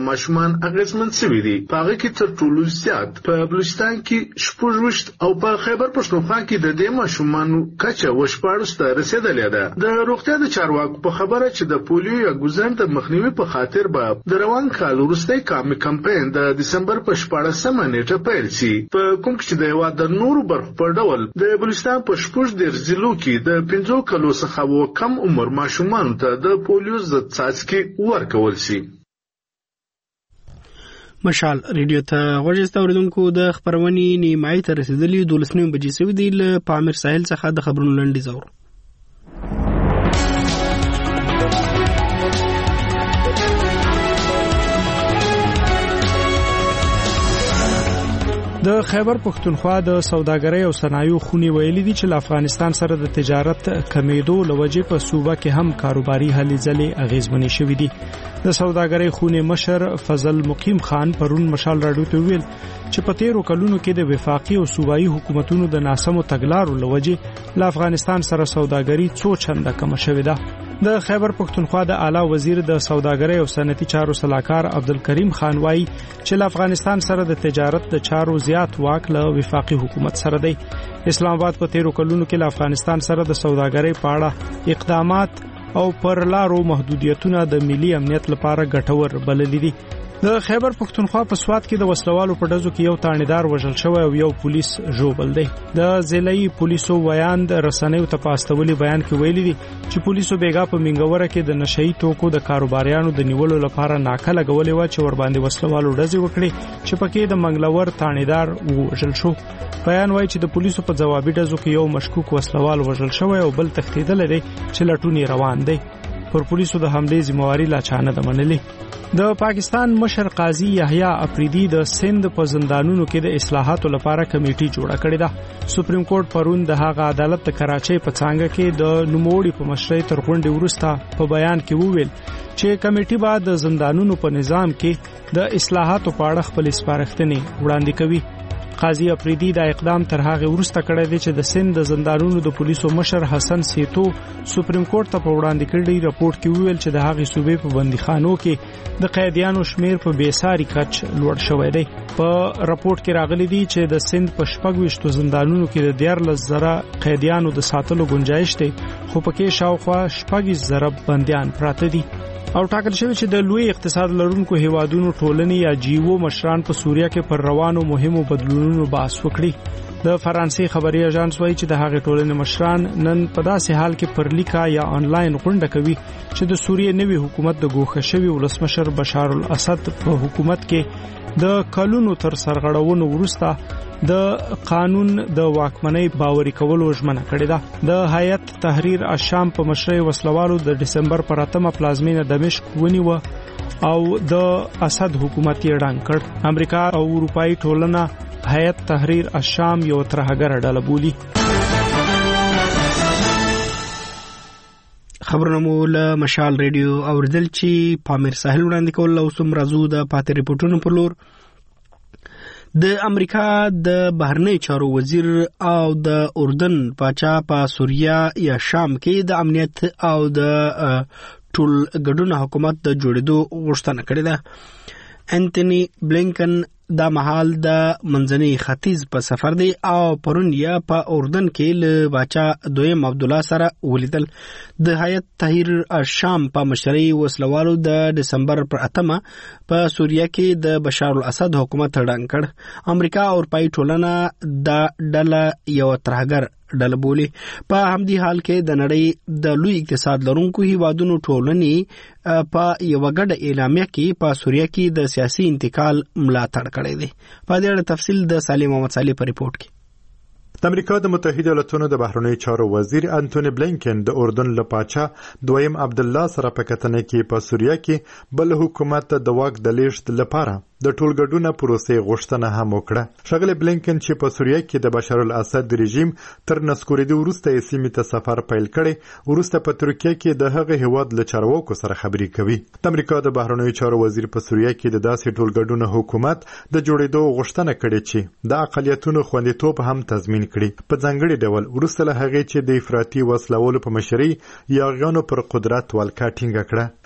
ماشومان اغیزمن شوي دي. په هغه کې تر ټولو زیات په بلوچستان کې شپږ ویشت او په خیبر پښتونخوا کې د دې ماشومانو کچه وشپاړس ته رسیدلې ده. د روغتیا د چارواکو په خبره چې د پولیو یا ګوزن د مخنیوي په خاطر به د روان کال وروستی کامي کمپاین د دسمبر په شپاړسمه نیټه پیل شي. په کوم کې د هېواد د نورو برخو په ډول د بلوچستان په شپږ دېرش ضلعو کې د پنځو کلو څخه و کم عمر ماشومانو ته د پولیو ضد څاڅکي ورکول شي. مشال ریډیو ته غوږی اوریدونکو د خبرونې نیمایي ته رسیدلې دولس نیم بجې سوي دي. له پامیر ساحل څخه د خبرونو لنډیز اورو. د خیبر پښتونخوا د سوداګرۍ او صنایعو خونې ویلي دي چې افغانستان سره د تجارت کمیدو لوجې په صوبه کې هم کاروباري هلې ځلې اغیزمنې شوې دي. د سوداګرۍ خونې مشر فضل مقیم خان پرون مشال راډیو ته ویل چې په تیرو کلونو کې د وفاقي او صوبایي حکومتونو د ناسمو تګلارو لوجې له افغانستان سره سوداګري څو چنده کم شوې ده. د خیبر پښتونخوا د اعلی وزیر د سوداګرۍ او صنعتي چارو سلاکار عبدالکریم خان وايي چې له افغانستان سره د تجارت د چارو زیات واک له وفاقي حکومت سره دی. اسلام آباد په تیرو کلونو کې له افغانستان سره د سوداګرۍ په اړه اقدامات او پر لارو محدودیتونه د ملي امنیت لپاره ګټور بللي دي. د خیبر پښتونخوا په سواد کې د وسلوالو په ډزو کې یو تانیدار وژل شوی او یو پولیس ژوبل دی. د ضلعي پولیسو ویان د رسنیو ته پاستولي بیان کې ویلي دي چې پولیسو بیګا په منګوره کې د نشئی توکو د کاروباریانو د نیولو لپاره ناکه لګولې و چې ور باندې وسلوالو ډزې وکړي چې پکې د منګلور تانیدار وژل شو. بیان وایي چې د پولیسو په جوابي ډزو کې یو مشکوک وسلوال وژل شوی او بل تښتېدلی دی چې لټون روان دی. پر پولیسو د حملې ذمہواری لا چا نه ده منلې. د پاکستان مشر قاضي یحیی افریدي د سند په زندانونو کې د اصلاحاتو لپاره کمیټي جوړه کړې ده. سپریم کورټ پرون د هغه عدالت د کراچۍ په څنګه کې د نوموړي په مشرۍ تر غونډې وروسته په بیان کې وویل چې کمیټي به د زندانونو په نظام کې د اصلاحاتو په اړه خپل سپارښتنې وړاندې کوي. قاضي افریدي دا اقدام تر هغه وروسته کړی دی چې د سند د زندانونو د پولیسو مشر حسن سیتو سپریم کورټ ته په وړاندې کړي راپورټ کې ویل چې د هغې صوبې په بندیخانو کې د قیدیانو شمیر په بیساري کچ لوړ شوی دی. په راپورټ کې راغلي دي چې د سند په شپږ ویشتو زندانونو کې د دیارلس زره قیدیانو د ساتلو گنجایش دی خو پکې شاوخوا شپږ زره بندیان پراته دي. او ټاکل شوی چې د لوی اقتصاد لرونکو هیوادونو ټولنې یا جیو مشران په سوریه کې پر روانو مهمو بدلونونو بحث وکړي. د فرانسې خبري اژانس وایي چې د هغې ټولنې مشران نن په داسې حال کې پر لیکا یا آنلاین غونډه کوي چې د سوریې نوي حکومت د ګوښه شوي ولسمشر بشار الاسد په حکومت کې د کلونو تر سرغړونو وروسته د قانون د واکمنۍ باوري کولو ژمنه کړې ده. د هیئت تحریر الشام په مشرۍ وسلوالو د دسمبر پر اتمه پلازمینه دمشق ونیوه او د اسد حکومت یې ړنګ کړ. امریکا او اروپایي ټولنه هیئت تحریر الشام یو ترهګره ډله بولي. خبرونه مو له مشال ریډیو اوریدل چې پامیر ساحل وړاندې کول او سم راځو د پاتې ریپورتونو پر لور. د امریکا د بهرنی چارو وزیر او د اردن پاچا په سوریه یا شام کې د امنیت او د ټول ګډون حکومت د جوړېدو غوښتنه کړې ده. انټونی بلینکن دا مهال د منځني ختیځ په سفر دی او پرون یا په اردن کې له باچا دویم عبدالله سره ولیدل. د هیئت تحریر الشام په مشرۍ وسلوالو د دسمبر پر اتمه په سوریه کې د بشار الاسد حکومت ړنګ کړ. امریکا او اروپایي ټولنه د ډله یو ترهګر ډله بولي. په همدې حال کې د نړۍ د لوی اقتصاد لرونکو هیوادونو ټولنې په یو غږ اعلامیه کې په سوریه کې د سیاسي انتقال ملاتړ کړی دی. په دې اړه تفصیل د سالم محمد صالح په ریپورت کې. د امریکا د متحده ایالاتونو د بهرنیو چارو وزیر انټونی بلینکن د اردن له پاچا دویم عبدالله سره په کتنه کې په سوریه کې بل حکومت د واک د لیږد لپاره د ټولګډونه پروسې غوښتنه هم وکړه. ښاغلی بلینکن چې په سوریه کې د بشار الاسد رژیم تر نسکورېدو وروسته یې سیمې ته سفر پیل کړی، وروسته په ترکیه کې د هغه هیواد له چارواکو سره خبرې کوي. د امریکا د بهرنیو چارو وزیر په سوریه کې د داسې ټولګډونه حکومت د جوړېدو غوښتنه کړې چې د اقلیتونو خوندیتوب هم تضمین کړي، په ځانګړي ډول وروسته له هغې چې د افراطي وسلوالو په مشرۍ یاغیانو پر قدرت ولکه ټینګه کړه.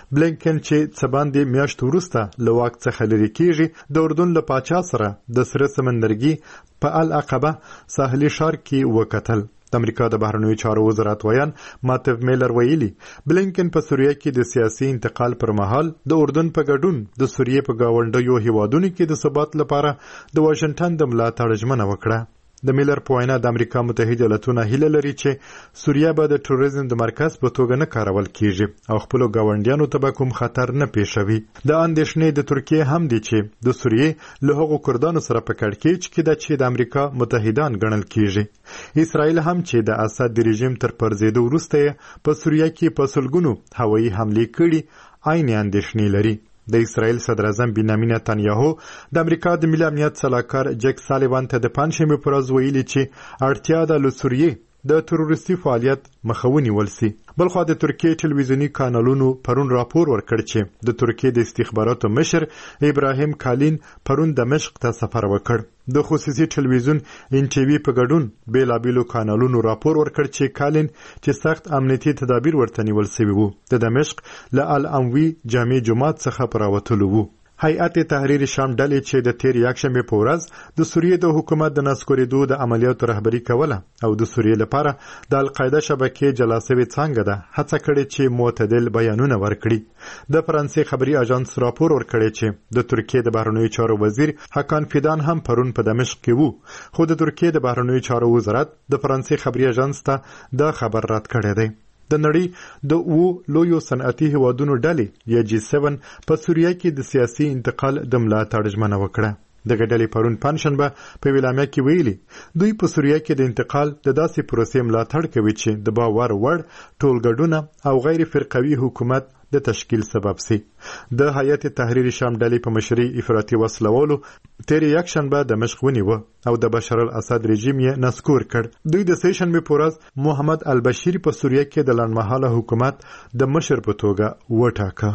بلینکن چې څه باندې میاشت وروسته له واک څخه لرې کیږي د اردن له پاچا سره د سره سمندرګي په العقبه ساحلي ښار کې وکتل. د امریکا د بهرنیو چارو وزارت ویان ماتو میلر ویلي بلینکن په سوریه کې د سیاسي انتقال پر مهال د اردن په ګډون د سوریه په گاونډیو هیوادونو کې د ثبات لپاره د واشنگټن د ملاتړ ژمنه وکړه. د میلر په وینا د امریکا متحده ایالاتونه هیله لري چې سوریه به د ټوریزم د مرکز په توګه نه کارول کیږي او خپل ګاونډیانو ته به کوم خطر نه پیښوي. د اندېښنې د ترکیه هم دي چې د سوریه له هغو کردانو سره په کړکېچ کې د چې د امریکا متحدان ګڼل کیږي. اسرائیل هم چې د اسد د رژیم تر پرځېدو وروسته په سوریه کې په سلګونو هوایي حملې کړي عین اندېښنې لري. د اسرائیل صدر اعظم بنیامین نتانیاهو د امریکا د ملي امنیت سلاکار جک سالیوان ته د پنځشنبې په ورځ ویلي چې اړتیا ده له سوریې د تروریستي فعالیت مخه ونیول سي. بلخوا د ترکیې ټلویزیونی کانالونو پرون راپور ورکړ چې د ترکیې د استخباراتو مشر ابراهیم کالین پرون دمشق ته سفر وکړ. د خصوصي ټلویزیون ان ټي وي په ګډون بیلابیلو کانالونو راپور ورکړ چې کالین چې سخت امنیتي تدابیر ورته نیول شوي وو د دمشق له الاموي جامع جماعت څخه پراوتلو وو. هیئت تحریر شام ډلې چې د تیر یکشنبې په ورځ د سوریې د حکومت د نسکورېدو د عملیاتو رهبري کوله او د سوریې لپاره د القاعده شبکې جلا سوې څانګه ده هڅه کړې چې معتدل بیانونه ورکړي. د فرانسې خبري اژانس راپور ورکړی چې د ترکیې د بهرنیو چارو وزیر حکان فیدان هم پرون په دمشق کې وو خو د ترکیې د بهرنیو چارو وزارت د فرانسې خبري اژانس ته دا خبر رد کړی دی. د نړۍ د اوو لویو صنعتي هیوادونو ډلې یا جی سیون په سوریه کې د سیاسي انتقال د ملاتړ ژمنه وکړه. دغه ډلې پرون پنځشنبه په ویلامیا کې ویلي دوی په سوریه کې د انتقال د داسې پروسې ملاتړ کوي چې د باور وړ ټولګډونه او غیر فرقوي حکومت د تشکیل سبب سي. د هیئت تحریر شام ډلې په مشري افراطي وسلوالو تیر یکشنبه دمشق ونیوه او د بشار الاسد رژیم یې نسکور کړ. دوی د سه شنبه په ورځ محمد البشیر په سوریه کې د لنډمهاله حکومت د مشر په توګه وټاکه.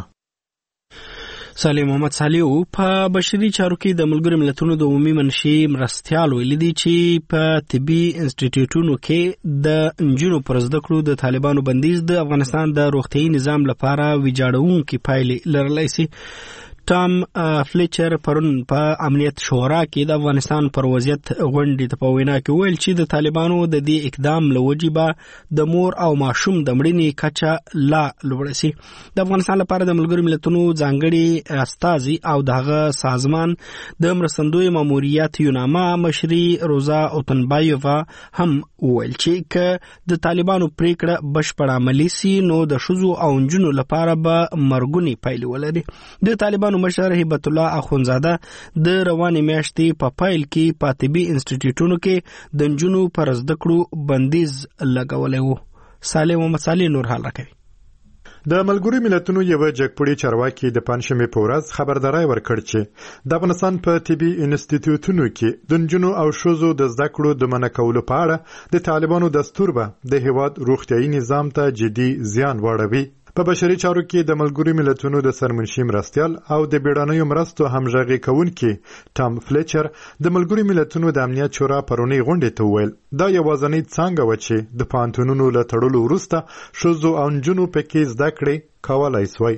صالح محمد صالح په بشري چارو کې د ملګرو ملتونو د عمومي منشي مرستیال ویلي دي چې په طبي انسټیټیوټونو کې د نجونو پر زده کړو د طالبانو بندیز د افغانستان د روغتیايي نظام لپاره ویجاړونکې پایلې لرلی شي. ټام فلیچر پرون په امنیت شورا کې د افغانستان پر وضعیت غونډې ته په وینا کې ویل چې د طالبانو د دې اقدام له وجې به د مور او ماشوم د مړینې کچه لا لوړه شي. د افغانستان لپاره د ملګرو ملتونو ځانګړي استازي او دغه سازمان د مرستندوی ماموریت یوناما مشري روزا اوتنبایووا هم ویل چې که د طالبانو پریکړه بشپړه عملي سي نو د ښځو او نجونو لپاره به مرګونې پایلې ولري. د طالبانو مشر هبت الله اخونزاده د روانې میاشتې په پیل کې په طبي انسټیټیوټونو کې د نجونو پر زده کړو بندیز لګولی و. صالح محمد صالح نور حال راکوي. د ملګرو ملتونو یو جګپوړي چارواکي د پنځشنبې په ورځ خبرداري ورکړ چې د افغانستان په طبي انسټیټیوټونو کې د نجونو او ښځو د زده کړو د منع کولو په اړه د طالبانو دستور به د هیواد روغتیايي نظام ته جدي زیان واړوي. په بشري چارو کې د ملګرو ملتونو د سرمنشي مرستیال او د بیړنیو مرستو همغږي کوونکي ټام فلیچر د ملګرو ملتونو د امنیت شورا پرونی غونډې ته وویل دا یوازینۍ څانګه وه چې د پوهنتونونو له تړلو وروسته ښځو او نجونو پکې زده کړې کولی سوی.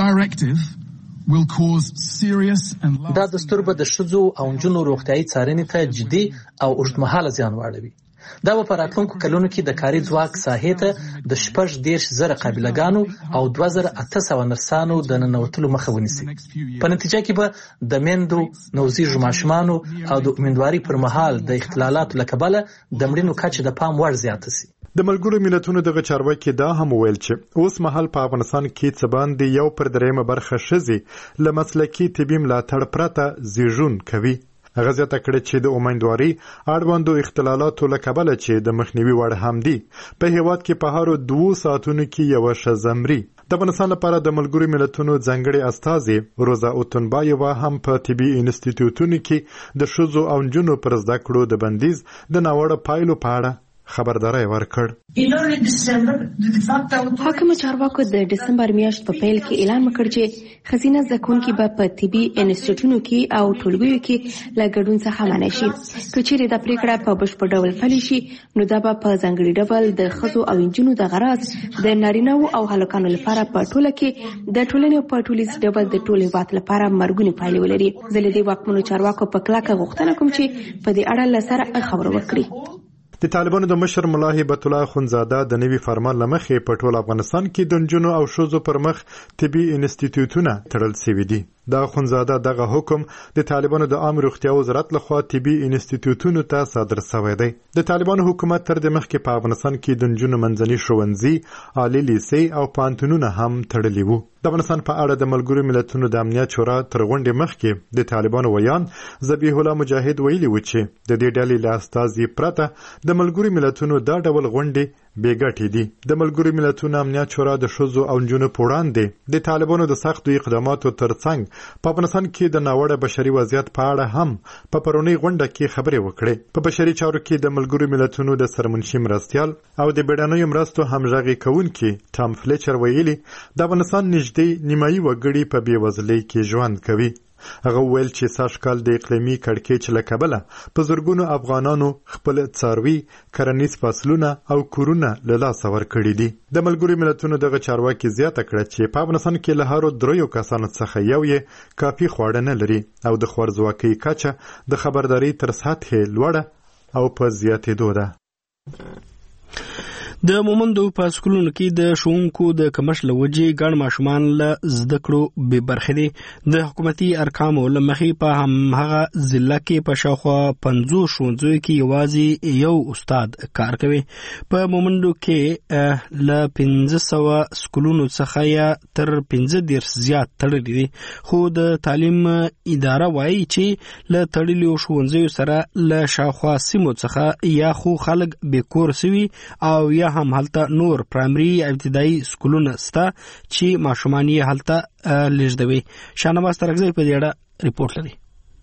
دا دستور به د ښځو او نجونو روغتیايي څارنې ته جدي او اوږدمهاله زیان واړوي. دا به په راتلونکو کلونو کې د کاري ځواک ساحې ته د شپږ دېرش زره قابلګانو او دوه زره اته سوه نرسانو د ننوتلو مخه ونیسي. په نتیجه کې به د میندو، نوزیږو ماشومانو او د امیندوارۍ پر مهال د اختلالاتو له کبله د مړینو کچه د پام وړ زیاته سي. د ملګرو ملتونو دغه چارواکي دا هم ویل چې اوس مهال په افغانستان کې څه باندې یو پر درېیمه برخه ښځې له مسلکي طبي ملاتړ پرته زیږون کوي. هغه زیاته کړې چې د امیندوارۍ اړوندو اختلالاتو له کبله چې د مخنیوي وړ هم دي په هیواد کې په هرو دوو ساعتونو کې یوه ښځه مري. د افغانستان لپاره د ملګرو ملتونو ځانګړي استازي روزا اوتنبایووا هم په طبي انسټیټیوټونو کې د ښځو او نجونو پر زده کړو د بندیز د ناوړه پایلو په اړه خبرداري ورکړ. حاکم چارواکو د دسمبر میاشت په پیل کې اعلان وکړ چې خزینه زکونکي به په طبي انسټیټیوټونو کې او ټولګیو کې له ګډون څخه منع شي. که چیرې دا پریکړه په بشپړ ډول پلي شي نو دا به په ځانګړي ډول د ښځو او نجونو د غراض د نارینه‌وو او هلکانو لپاره په ټوله کې د ټولنې په ټولیز ډول د ټول هېواد لپاره مرګونې پایلې ولري. زه له دې واکمنو چارواکو په کلکه غوښتنه کوم چې په دې اړه له سره خبرو وکړي. د طالبانو د مشر ملا هبت الله خونزاده د نوي فرمان لمخې په ټول افغانستان کې د نجونو او ښځو پر مخ طبي انسټیټیوټونه تړل شوي دي. دا خونزاده دغه حکم د طالبانو د عام روغتیا وزارت لخوا طبي انسټیټیوټونو ته صادر شوی دی. د طالبانو حکومت تر دې مخکې په افغانستان کې د نجونو منځني ښوونځي، عالي لیسې او پوهنتونونه هم تړلي وو. د افغانستان په اړه د ملګرو ملتونو د امنیت شورا تر غونډې مخکې د طالبانو ویان ذبیح الله مجاهد ویلي و چې د دې ډلې له استازي پرته د ملګرو ملتونو دا ډول غونډې بې ګټې دي. د ملګرو ملتونو امنیت شورا د ښځو او نجونو په وړاندې د طالبانو د سختو اقداماتو ترڅنګ په افغانستان کې د ناوړه بشري وضعیت په اړه هم په پرونی غونډه کې خبرې وکړې. په بشري چارو کې د ملګرو ملتونو د سرمنشي مرستیال او د بیړنیو مرستو همغږي کوونکي ټام فلیچر ویلي د افغانستان نږدې نیمایي وګړي په بېوزلۍ کې ژوند کوي. هغه ویل چې سږ کال د اقلیمي کړکېچ له کبله په زرګونو افغانانو خپل څاروي، کرنیز فصلونه او کورونه له لاسه ورکړي دي. د ملګرو ملتونو دغه چارواکي زیاته کړه چې په افغانستان کې له هرو دریو کسانو څخه یو یې کافي خواړه نه لري او د خوارځواکۍ کچه د خبرداري تر سطحې لوړه او په زیاتېدو ده. د مومندو په سکولونو کې د ښوونکو د کمښت له وجې ګڼ ماشومان له زده کړو بې برخې دي. د حکومتي ارقامو له مخې په همهغه ضلع کې په شاوخوا پنځوس ښوونځیو کې یوازې یو استاد کار کوي. په مومندو کې له پنځه سوه سکولونو څخه یا تر پنځه دېرش زیات تړلي دي، خو د تعلیم اداره وایي چې له تړلو ښوونځیو سره له شاوخوا سیمو څخه یا خو خلک بېکور سوي او یا هم هلته نور پرایمري ابتدایي سکولونه سته چې ماشومان یې هلته لیږدوي. شاهنواز ترکزی په دې اړه ریپورټ لري.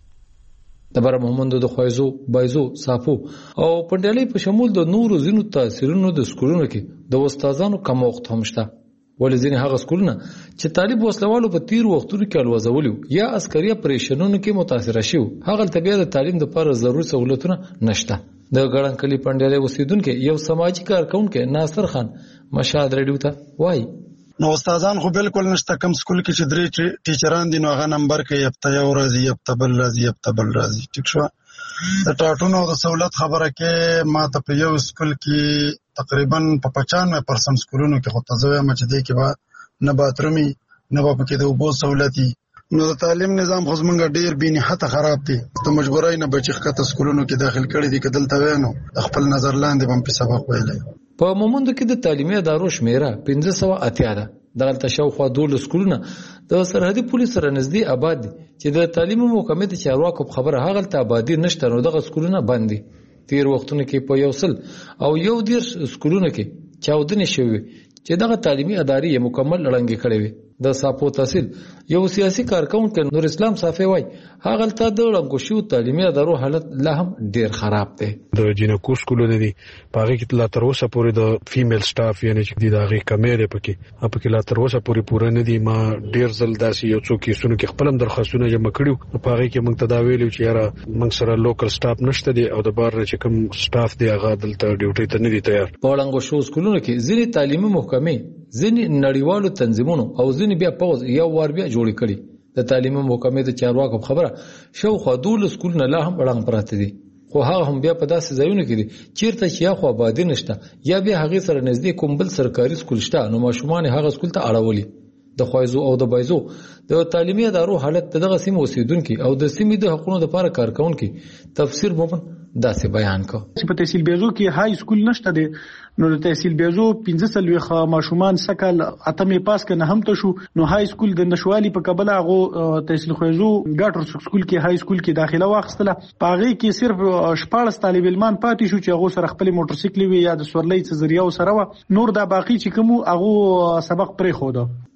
د بره مومندو د خوایزو، بایزو، صافو او پنډیالۍ په شمول د نورو ځینو تاثیرونو د سکولونو کې د استادانو کمښت هم شته. ولې ځینې هغه سکولونه چې طالب وسلوالو په تیر وختونو کې الوزولي یا عسکري اپریشنونو کې متاثره شوي، هغه طبيعه د تعلیم لپاره ضروري سہولتونه نشته. د ګړنکلي پنډیالۍ اوسیدونکو یو سماجی کارکونکو ناصر خان مشهد ریډیو ته وایي نو استادان خو بالکل نشته. کم سکول کې چې درې ټیچران دي نو هغه نمبر کې یفته یو راځي، یفته بل راځي، یفته بل راځي. ټیک شو. د ټاټونو د سہولت خبره کې ما ته په یو سکول کې تقریبا په پچانوے پرسنټ سکولونو کې خو تاسو وایم چې دې کې به نه باترومي نه به پکې د اوبو سہولتي. نو د تعلیم نظام خو زمونږ ډیر بې نهایته خراب دی. ته مجبورای نه بچی ښکته سکولونو کې داخل کړي دي که دلته وینو خپل نظر لاندې به په سبق ویلی. په مومندو کې د تعلیمي ادارو شمیره پنځه سوه اتیا ده. دغلته شاوخوا دولس سکولونه د سرحدي پولیس سره نږدې آباد دي چې د تعلیمي محکمې د چارواکو په خبره هغلته آبادي نشته، نو دغه سکولونه بند دي. تیر وختونو کې په یو سل او یو دېرش سکولونو کې چاودنې شوې چې دغه تعلیمي ادارې یې مکمل ړنګې کړې وي. د صافو تحصیل یو سیاسي کارکونکو نور اسلام صافي وای هغلته د ړنګو شوو تعلیمي ادارو حالت لا هم ډیر خراب دی. د جنکو سکولونه دي پاره کې لا تر اوسه پورې د فیمیل سټاف یعنی چې د هغه کمیره پکې پکې لا تر اوسه پورې پوره نه دي. ما ډیر ځل داسې یو څو کیسونو کې خپل درخواستونه جمع کړیو، پاره کې موږ تداویل چې یاره موږ سره لوکل سټاف نشته دي او د بار چې کوم سټاف دی هغه دلته ډیوټي ته نه دي تیار. په ړنګو شوو سکولونو کې ځینې تعلیمي محکمې، ځینې نړیوالو تنظیمونو او ځینې بیا پوز یو وار بیا جوړ کړي. د تعلیمي محکمې د چارواکو خبره شاوخوا دولس سکولونه لا هم ړنګ پراته دي، خو هغه هم بیا په داسې ځایونو کې دي چیرته چې یا خو آبادي نشته یا بیا هغې سره نږدې کوم بل سرکاري سکول شته، نو ماشومان هغه سکول ته اړولي. د خوایزو او د بایزو د تعلیمي ادارو حالت دغه سیمې اوسیدونکي او د سیمې د حقوقو لپاره کارکونکي تفسیر مومن داسې بیان کو چې په تحصیل بیزو کې های سکول نشته دی. نو د تحصیل بیزو پنځه سلويخ ماشومان سکل اتمې پاس کنه هم ته شو، نو های سکول د نشوالي په قبل هغه تحصیل خوځو ګاټر سکول کې های سکول کې داخله واخستله. پاغي کې صرف شپږ طالب علمان پاتې شو چې هغه سره خپل موټر سایکل وی یا د سورلۍ څخه ذریعہ سره و، نور دا باقی چې کوم هغه سبق پرې خو ده.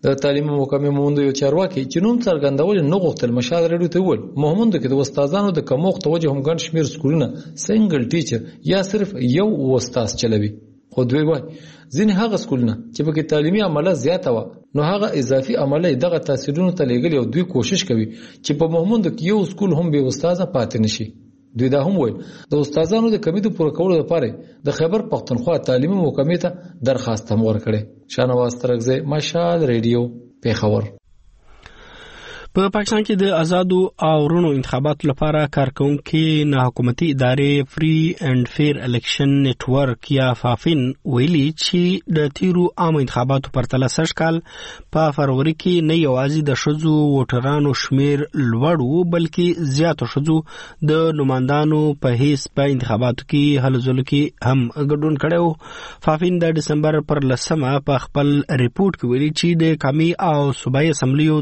د تعلیم محکمې موند یو چارواکي چې نوم څرګندول نه غوښتل مشال رډیو ته وویل مومند کې د استادانو د کمښت توجه هم ګڼ شمېر سکولونه سنگل ټیچر یا صرف یو استاد چلوي. خو دوی وایي ځینې هغه سکولونه چې پکې تعلیمي عمله زیاته وه نو هغه اضافي عمله دغه تاثیرونو ته لېږلي او دوی کوشش کوي چې په مومند کې یو سکول هم بې استاده پاتې نشي. دوی دا هم وایي د استادانو د کمی د پوره کولو لپاره د خیبر پختونخوا تعلیمي محکمې ته درخواست هم ورکړی. شاهنواز ترکزی، مشال ریډیو، پیښور. په پاکستان کې د آزادو او رونو انتخاباتو لپاره کارکونکي نه حکومتي ادارې فری اینڈ فیر الیکشن نیټ ورک یا فافین ویلي چې د تیرو عام انتخاباتو پرتله سږ کال په فروری کې نه یوازې د ښځو ووټرانو شمیر لوړ و بلکې زیاتو ښځو د نمایندانو په حیث په انتخاباتو کې هلو ځلو کې هم ګډون کړی و. فافین د ډسمبر پر لسمه په خپل ریپورټ کې ویلي چې د قومي او صوبایي اسمبلیو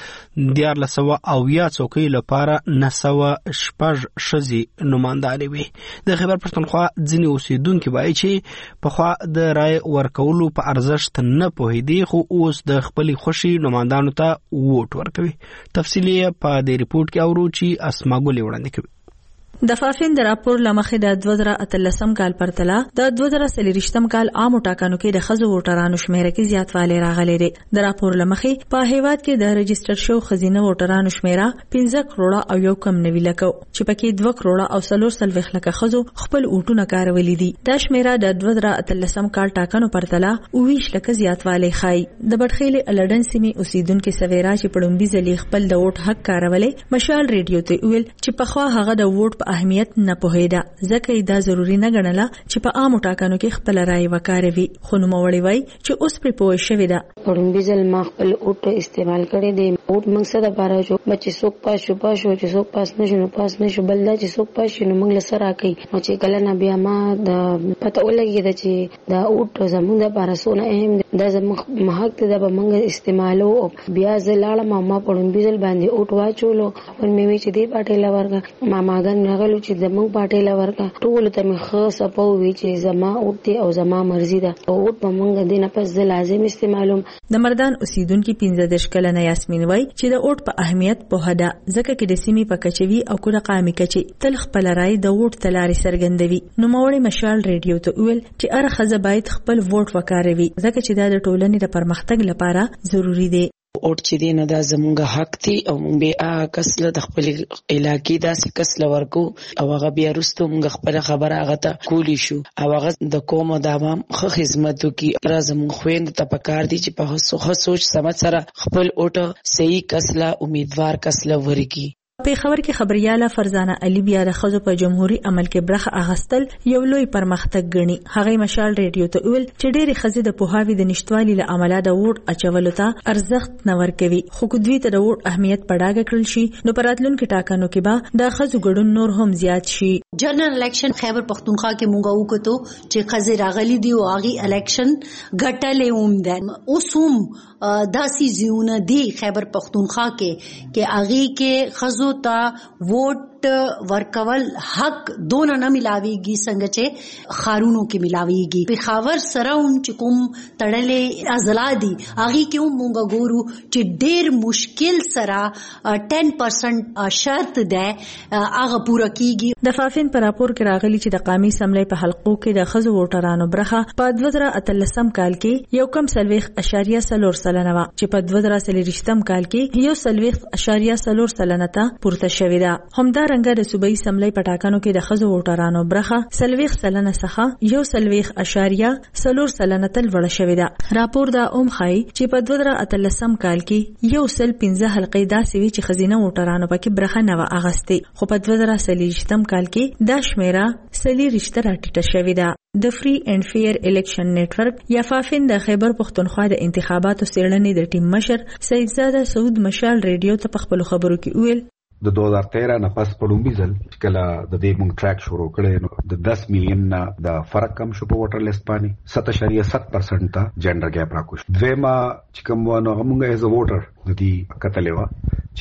د دیارلس سوه اویا څوکیو لپاره نه سوه شپږ ښځې نمایندانې وې. د خیبر پښتونخوا ځینې اوسېدونکي وایي چې پخوا د رایې ورکولو په ارزښت نه پوهېدې خو اوس د خپلې خوښې نمایندانو ته ووټ ورکوي. تفصیل یې په دې ریپورټ کې اورو چې اسما ګلې وړاندې کوي. د فافین د راپور لمخې د دوه زره اتلسم کال پرتله د دوه زره څلوېښتم کال عامو ټاکنو کې د ښځو ووټرانو شمیره کې زیاتوالی راغلی دی. د راپور لمخې په هیواد کې د رجسټر شو ښځینه ووټرانو شمیره پنځه کروړه او یو کم نوي لکه چې پکې دوه کروړه او څلور څلوېښت لکه ښځو خپل ووټونه کارولي دي. دا شمیره د دوه زره اتلسم کال ټاکنو پرتله اوویشت لکه زیاتوالی ښایي. د بټخیلې الډن سیمې اوسیدونکي سویرا چې په لومړي ځل خپل د ووټ حق کارولی مشال ریډیو ته ویل چې پخوا هغه د ووټ په اهمیت نه پوهیده ځکه یې دا ضروري نه ګڼله چې په عامو ټاکنو کې خپل رایې وکاروي. خو نوموړې وایي چې اوس پرې پوه شوې ده. په لومړي ځل ما خپل ووټ استعمال کړی دی. ووټ موږ څه دپاره شو چې څوک پاس شو پاس شو چې څوک پاس نه شو نو پاس نه شو بل دا چې څوک پاس شي نو موږ له څه راکوي. نو چې کله نه بیا ما د پته ولګېده چې دا ووټ زموږ دپاره څونه اهم دی دا زموږ حق دی دا به موږ استعمالو. بیا زه لاړم او ما په لومړي ځل باندې ووټ واچولو. خپل مې ویل چې دې پارټۍ له ورکړه ماماګان راغلو چې زموږ پارټۍ له ورکړه ټولو ته مې ښه څپه ووي چې زما ووټ دی او زما مرضي ده او ووټ به موږ دې نه پس زه لازم استعمالوم. د مردان اوسیدونکي پنځه دېرش کلنه یاسمین وایي چې د ووټ په اهمیت پوهه ده ځکه چې د سیمې په کچوي او کوره قامي کچې تل خپله رایې د ووټ ته لارې څرګندوي. نوموړې مشال ریډیو ته وویل چې هره ښځه باید خپل ووټ وکاروي ځکه چې دا د ټولنې د پرمختګ لپاره ضروري دی. ووټ چې دی نو دا زموږ حق دی او موږ بیا هغه کس له د خپلې علاقې داسې کس له ورکو او هغه بیا وروسته موږ خپله خبره هغه ته کولی شو او هغه د قوم او د عوام ښه خدمت وکړي. را زموږ خویندو ته پکار دي چې په ښه سوچ سمج سره خپل ووټ صحیح کس له امیدوار کس له ورکړي. پیښور کې خبرياله فرزانه علي بیا د ښځو په جمهوریت عمل کې برخه اخیستل یو لوی پرمختګ ګڼي. هغه مشال ریډیو ته ویل چې ډېری ښځې د پوهاوي د نشټوالي له امله د ووټ اچولو ته ارزښت نه ورکوي. خو که دوی ته د ووټ اهمیت په ډاګه کړل شي نو په راتلونکي ټاکنو کې به د ښځو ګډون نور هم زیات شي. جنرال الیکشن خیبر پختونخوا کې مونږ وکړو چې ښځې راغلي دي او هغه الیکشن ګټلې هم ده. اوس هم داسې ځایونه دي خیبر پختونخوا کې کې هغه کې ښځو ته ووټ ورکول حق دونه نه ملاويږي څنګه چې خارونو کې ملاويږي. پیښور سره هم چې کوم تړلې اضلاع دي هغه کې هم مونږ ګورو چې ډېر مشکل سره دس پرسنټ شرط ده هغه پوره کیږي. د فافین په راپور کې راغلي چې د قومي اسمبلی په حلقو کې د ښځو ووټرانو برخه په دوه زره اتلسم کال کې یو کم څلوېښت اشاریه څلور سلنه وه چې په دوه زره څلوېښتم کال کې یو څلوېښت اشاریه څلور سلنه ته پورته شوې ده. همدا رنګه د صوبایي اسمبلی په ټاکنو کې د ښځو ووټرانو برخه څلوېښت سلنه څخه یو څلوېښت اشاریه څلور سلنه ته لوړه شوې ده. راپور دا هم ښایي چې په دوه زره اتلسم کال کې یو سل پنځه حلقې داسې وي چې ښځینه ووټرانو پکې برخه نه وه اخیستې خو په دوه زره څلوېښتم کال کې دا شمیره څلېرویشت راټیټه شوې ده. د فری اینڈ فیر الیکشن نیټ ورک یا فافین د خیبر پختونخوا د انتخاباتو څېړنې د ټیم مشر سیدزاده سعود مشال ریډیو ته په خپلو خبرو کې ویل د دوه هزار تیرہ نه پس په لومړي ځل کله د دې مونږ ټریک شروع کړی نو د دس میلیون نه د فرق کم شو په ووټر لیست باندې سات اشاریه سات پرسنټ ته جنډر ګیپ راکوش. دویمه چې کوم ونه مونږ ایز ا ووټر د دې کتلې وه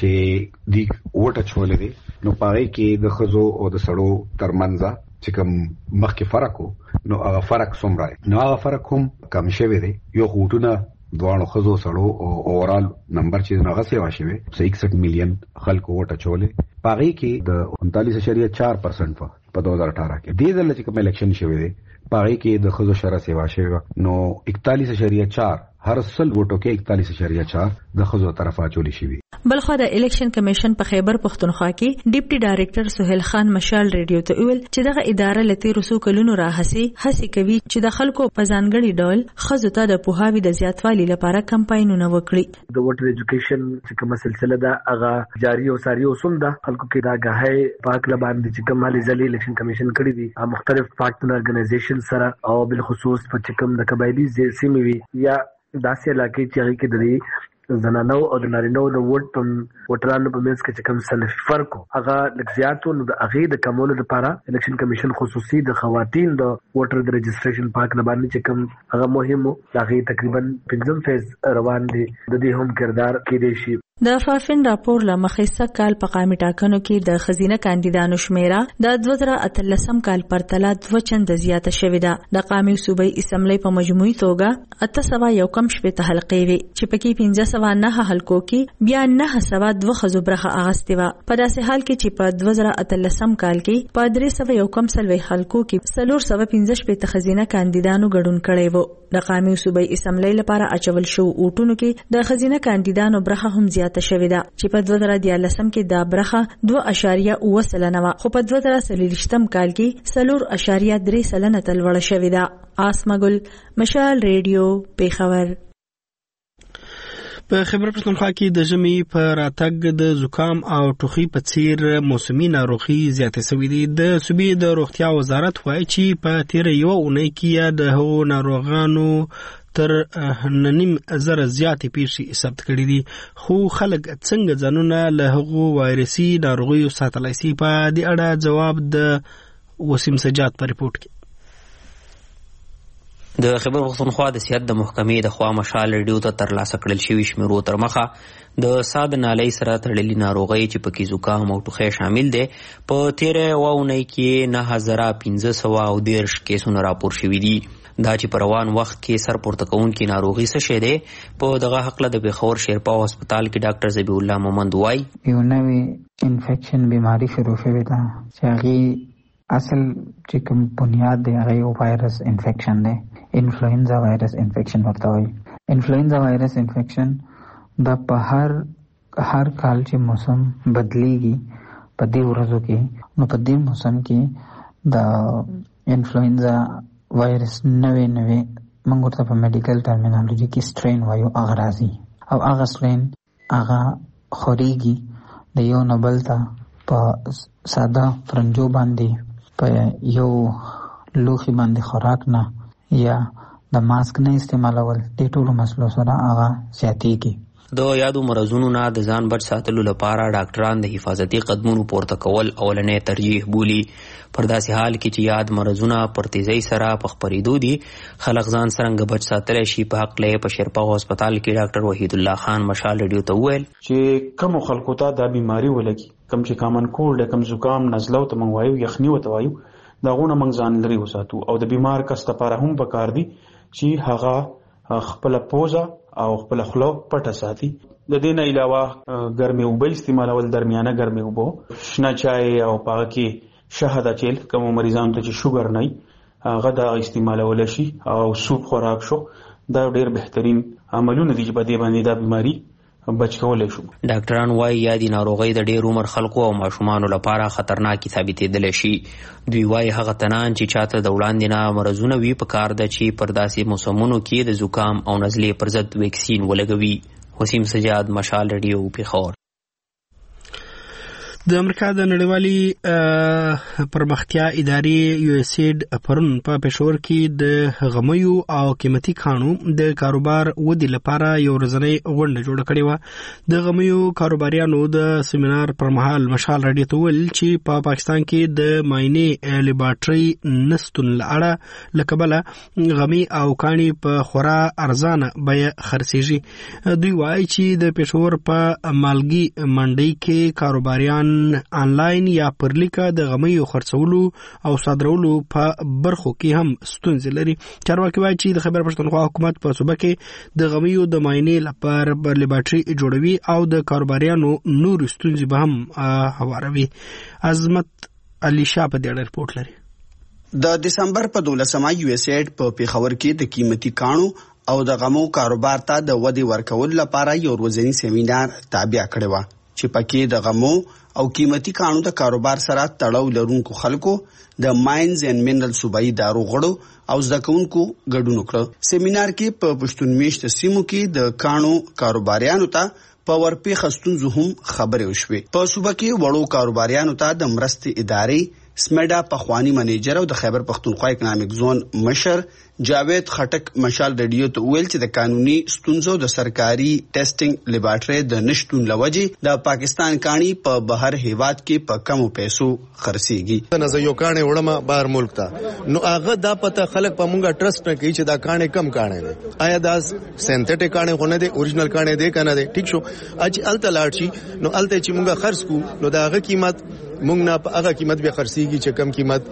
چې دی ووټ اچولی دی نو په هغې کې د ښځو او د سړو ترمنځه چې کوم مخکې فرق و نو هغه فرق څومره نو هغه فرق هم کم شوی دی. یو ووټونه دوانو خزو سړو او اورال نمبر چې نغه سیوا شوی اکسठ میلیون خلکو ووټ اچولې پاغي کې د انتالیس اشاریه چار پرسنٹ په دو هزار اٹھارہ کې دې ځل چې کوم الیکشن شوی دی پاغي کې د خزو شره سیوا شوی نو اکتالیس اشاریه چار هر سل ووټو کې اکتالیس اشاریه چار د خزو طرفه چولی شوی. بلخو د الیکشن کمیشن په خیبر پختونخوا کې ډیپټي ډایریکټر سہیل خان مشال ریډیو ته ویل چې دغه اداره لته رسو کلونو راهسي هسي کوي چې د خلکو په ځانګړي ډول خزو ته د پوهاوی د زیاتوالي لپاره کمپاینونه وکړي. د ووټر ایجوکیشن چې کومه سلسله ده هغه جاری او ساری اوسم ده خلکو کې دا غاهي پاک لبان دي چې کومه لزلي الیکشن کمیشن کړی دي مختلف پارټنر ارګنایزیشن سره او بل خصوص په چکم د قبایلی سیمې وی یا داسې علاقې چې هغه کې د زنانو او د نارینو د ووټ په ووټرانو په منځ کې کوم صنفي فرق هغه لږ زیاتو نو د هغې د کمولو لپاره الیکشن کمیشن خصوصي د خواتین د ووټر د رجسټریشن پاک نه باندې چې کوم هغه مهم و هغه تقریبا پنځم فیز روان دي د دې هم کردار کېدی شي. د فافین راپور لمخې سږ کال په قامي ټاکنو کې د خزینه کاندیدانو شمیره د دوه زره اتلسم کال پرتله دوه چنده زیاته شوې ده. د قامي صوبایي اسمبلی په مجموعي توګه اته سوه یو کم شپېته حلقې وي چې پکې پنځه سوه نه حلقو کې بیا نه سوه دوه ښځو برخه اخیستې وه. په داسې حال کې چې په دوه زره اتلسم کال کې په درې سوه یو کم څلوېښت حلقو کې څلور سوه پنځه شپېته خزینه کاندیدانو ګډون کړی و. د قامي صوبایي اسمبلی لپاره اچول شو اوټونو کې د خزینه کاندیدانو برخه هم زیاته شوې ده چې په دوه زره دیارلسم کې دا برخه دوه اشاریه اوه سلنه وه خو په دوه زره څلېرویشتم کال کې څلور اشاریه درې سلنه ته لوړه شوې ده. آسمه ګل مشال ریډیو پیښور. په خیبر پښتونخوا کې د ژمي په راتګ د زکام او ټوخي په څیر موسمي ناروغي زیاتې شوې دي. د صوبې د روغتیا وزارت وایي چې په تیره یوه اونۍ کې د هغو ناروغانو تر نیم زره زیاتې پیښې ثبت کړي دي خو خلک څنګه ځانونه له هغو وایرسي ناروغیو ساتلی شي په دې اړه جواب د وسیم سجاد په ریپورت کې. د خیبر پښتونخوا د صحت د محکمې د خوا مشال ریډیو ته ترلاسه کړل شوي شمیرو تر مخه د ساه د نالۍ سره تړلي ناروغۍ چې پکې زکام او ټوخی شامل دی په تیره یوه اونۍ کې نهه زره پنځه سوه او دېرش کیسونه راپور شوي دي. دا چې په روان وخت کې سر پورته کوونکي ناروغي څه شی دی په دغه هکله د پېښور شیرپا هسپتال کې ډاکټر ذبیح الله مومند وایي یو نوې انفیکشن بیماری شروع شوې ده چې هغې اصل چې کوم بنیاد دی هغه یو وایرس انفیکشن دی. انفلوئنزا وایرس انفیکشن ورته وایي. انفلوئنزا وایرس انفیکشن دا په هر هر کال چې موسم بدلیږي په دې ورځو کې نو په دې موسم کې د انفلوئنزا وایرس نوې نوې موږ ورته په میډیکل ټرمینالوجي کې سټرین وایو هغه راځي او هغه سټرین هغه خورېږي د یو نه بل ته په ساده فرنجو باندې په یو لوښي باندې خوراک نه یا د ماسک نه استعمالول دې ټولو مسلو سره هغه زیاتېږي. د یادو مرضونو نه د ځان بچ ساتلو لپاره ډاکټران د حفاظتي قدمونو پورته کول اولنی ترجیح بولي. پر داسې حال کې چې یاد مرضونه پر تیزۍ سره په خپرېدو دي خلک ځان څرنګه بچ ساتلی شي په هکله یې په شیرپا هسپتال کې ډاکټر وحید الله خان مشال ریډیو ته وویل چې کوم خلکو ته دا بیماری ولګي کم چې کامن کولډ کم زکام نزله ته موږ وایو یخني ورته وایو دا غونه موږ ځان لري وساتو او د بیمار کس لپاره هم پکار دي چې هغه خپل پوزه او خپل خوله پټه ساتي. د دې نه علاوه ګرمې اوبه استعمالول درمیانه ګرمې اوبه شنه چای او پاغه کې شهد اچول کوم مریضانو ته چې شوګر نه هغه دا استعمالول شي او سوپ خوراک شو دا ډېر بهترین عملونه دي چې په دې باندې دا بیماری بچ کولای شو. ډاکټران وایي یادي ناروغۍ د ډېر عمر خلکو او ماشومانو لپاره خطرناکې ثابتېدلی شي. دوی وایي هغه تنان چې چاته د وړاندې نه مرضونه وي پکار ده چې پر داسې موسمونو کې د زکام او نزلې پر ضد ویکسین ولګوي. وسیم سجاد مشال ریډیو پیښور. د امریکا د نړیوالي پرمختیا ادارې یو اس ایډ پرون په پېښور کې د غمیو او قیمتي کانو د کاروبار ودې لپاره یو ورځنۍ غونډه جوړه کړې وه. د غمیو کاروباریانو د سیمینار پر مهال مشال راډیو ته ویل چې په پا پاکستان کې د ماینې لیبارټري نشتون له اړه له کبله غمي او کاڼي په خورا ارزانه بیه خرڅېږي. دوی وایي چې د پېښور په مالګي منډۍ کې کاروباریان انلاین یا پر لیکه د غمیو خرڅولو او صادرولو په برخو کې هم ستونزې لري. چارواکي وایي چې د خیبر پښتونخوا حکومت په صوبه کې د غمیو د معاینې لپاره لیبارټري جوړوي او د کاروباریانو نور ستونزې به هم هواروي. عظمت علي شاه په دې اړه رپورټ لري. د دسمبر په دولسمه یو اس ایډ په پیښور کې د قیمتي کانو او د غمو کاروبار ته د ودې ورکول لپاره یو ورځنی سیمینار تابع کړی و چې پکې د غمو او قیمتي کانو د کاروبار سره تړاو لرونکو خلکو د ماینز اینڈ منرل صوبایي دارو غړو او زکونکو ګډون وکړ. سیمینار کې په پښتون میشت سیمو کې د کانو کاروباریانو ته په ورپې خستون زهم خبرې وشوي. په صوبه کې وړو کاروباریانو ته د مرستې ادارې سمیډا پخوانی منیجر او د خیبر پښتونخوا اکونومیک زون مشر جاوید خټک مشال رادیو ته ویل چې د قانوني ستونزو د سرکاري ټیسټینګ لیبارټري د نشټون لوجې د پاکستان کانی په بهر هیواد کې په کمو پیسو خرڅيږي. نه یو کانه وړم بهر ملک ته نو هغه د پته خلک په مونږه ټرست نه کوي چې دا کانه کم کانه دي. آیا دا سنتټیک کانه خو نه دي، اوریجنل کانه دي کنه دي. ټیک شو اج الته لاړ شي نو الته چې مونږه خرڅ کو نو دا هغه قیمت مونږ نه په هغه قیمت به خرڅيږي چې کم قیمت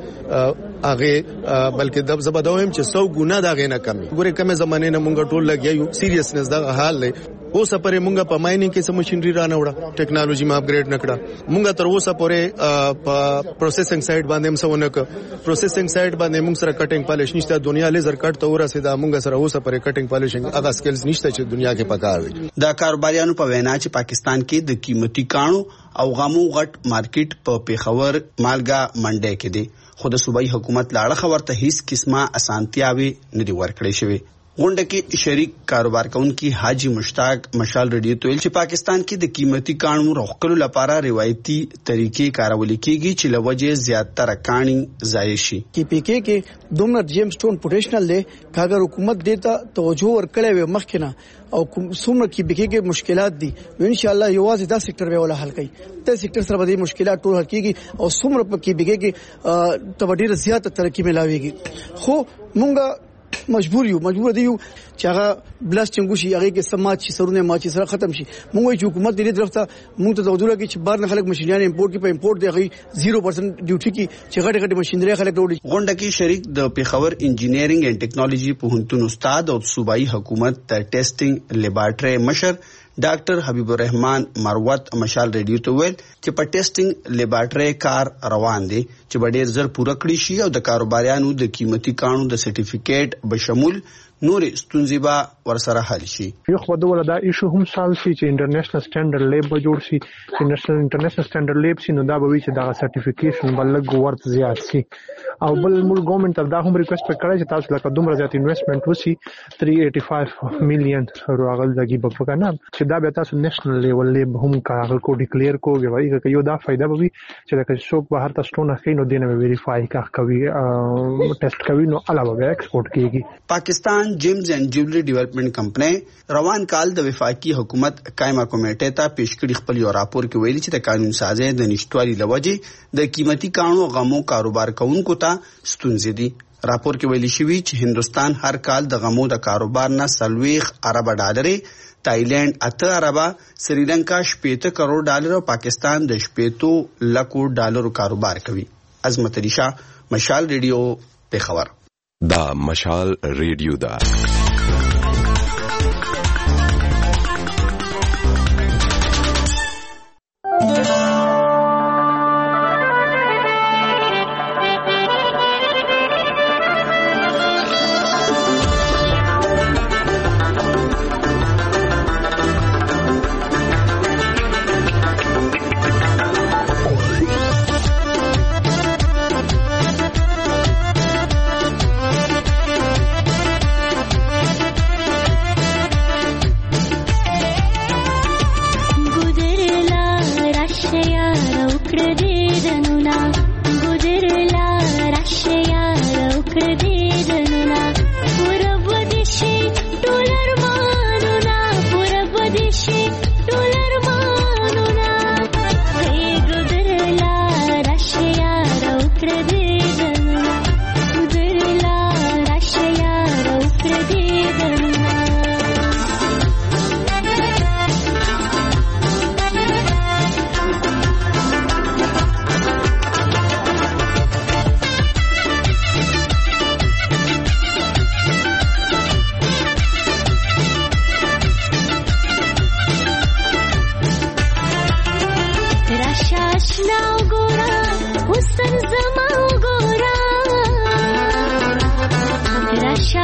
هغه بلکې د زبدویم چې سو ګونه دا غینه کمی. ګوره کومه زمانه نه مونږ ټول لګیو سیریسنس دا حال لې. اوس پرې مونږ په ماینینګ کې سم ماشينري را نه وړه، ټیکنالوژي ما اپګریډ نکړه. مونږ تر اوسه پورې په پروسیسینګ سایت باندې هم سونه ک پروسیسینګ سایت باندې مونږ سره کټینګ پالیش نشته. دنیا لیزر کټ ته ورسېدا مونږ سره اوسه پورې کټینګ پالیشینګ هغه سکلز نشته چې دنیا کې پکار وي. دا کاروباریانو په وینا چې پاکستان کې د قیمتي کانو او غمو غټ مارکیټ په پیښور مالګا منډه کې دی، خو د صوبایي حکومت لاړه خبرته هیڅ قسمه اسانتیاوي نه دی ورکړې شوی. غونډه کې شریک کاروبار کوونکی حاجی مشتاق مشال رډیو ته ویل چې پاکستان کې د قیمتي کانو روغکلو لپاره روایتي طریقې کارول کیږي چې لوجه زیاتره کانی ضایع شي. کې پی کې کې دومره جیم سټون پوټیشنل له کاغذ حکومت دیتا توجه ورکړې و مخکنه او څومره کې بګي کې مشکلات دي ان شاء الله یوازې دا سېکټر به ولا حل کړي. ته سېکټر سره به مشکلات ټول حل کیږي او څومره په کې بګي کې تبډیر زیاته ترقی ملاويږي. خو مونږه مجبور یو مجبور دی چې هغه بلاستینګ شي، هغه کې سماج شي، سرونه ماچ سره ختم شي. موږ چې حکومت دې طرف ته موږ ته ضرورت کې چې بار نه خلک ماشينان امپورټ کې په امپورټ دی هغه صفر پرسنټ ډیوټي کې چې غټ غټ ماشينري خلک وړي. غونډه کې شریک د پیښور انجینیرینګ اینڈ ټیکنالوژي پوهنتون استاد او صوبایي حکومت د ټیسټینګ لیبارټري مشر ډاکټر حبیب الرحمن مروت مشال رادیو ته ویل چې په ټیسټینګ لیبارټري کار روان دي چې به ډیر زر پوره کړی شي او د کاروباریانو د قیمتي کانو د سرټیفیکیټ بشمول نور ستونزې به ورسره حل شي. یو خو د ولدا ایشو هم سال شي چې انټرنیشنل سټانډرډ لیب به جوړ شي. انټرنیشنل انټرنیشنل سټانډرډ لیب شي نو دا به وي چې دا سرټیفیکیشن بلګ ورت زیات شي. او بل موږ ګورنمنت ته دا هم ریکوست وکړای چې تاسو لکه دومره زیات انویسټمنټ وسی تhree eighty-five میلیون راغل دغه په فکنه چې دا به تاسو نېشنل لیول لیب هم کار کو ډیکلیئر کو وایي چې یو دا فائدہ به وي چې لکه څوک بهر تاسو ټونه کینو دینه ویریفای کا کوي ټیسټ کوي نو علاوه به ایکسپورټ کیږي. پاکستان جیمز اینڈ جیولری ډیولپمنٹ کمپنی روان کال د وفاقي حکومت قائمه کمیټه ته پیش کړی خپل یو راپور کې ویلي چې د قانون سازي د نشټوالي لوجه د قیمتي کانو غمو کاروبار کوونکو ته ستونزې دي. راپور کې ویلي شوی چې هندستان هر کال د غمو د کاروبار نه سلويخ ارب ډالرې، تایلند اته اربا، سریلانکا شپېته کروڑ ډالر او پاکستان د شپېته لکو ډالر کاروبار کوي. عظمت علي شاه، مشال ریډیو، پیښور. دا مشال ریډیو دا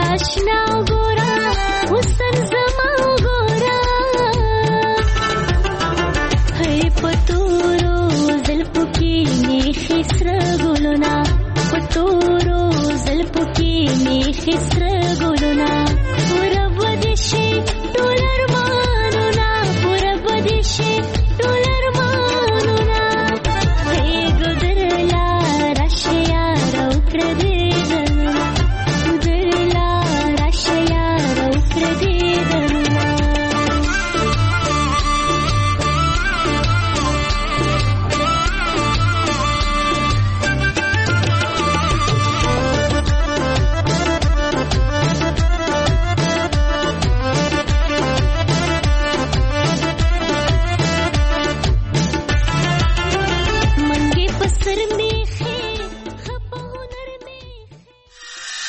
آشنا ګورا حسن زما ګورا هي پتورو زلفو کې میخي سره ګلونه پتورو زلفو کې میخي سره ګلونه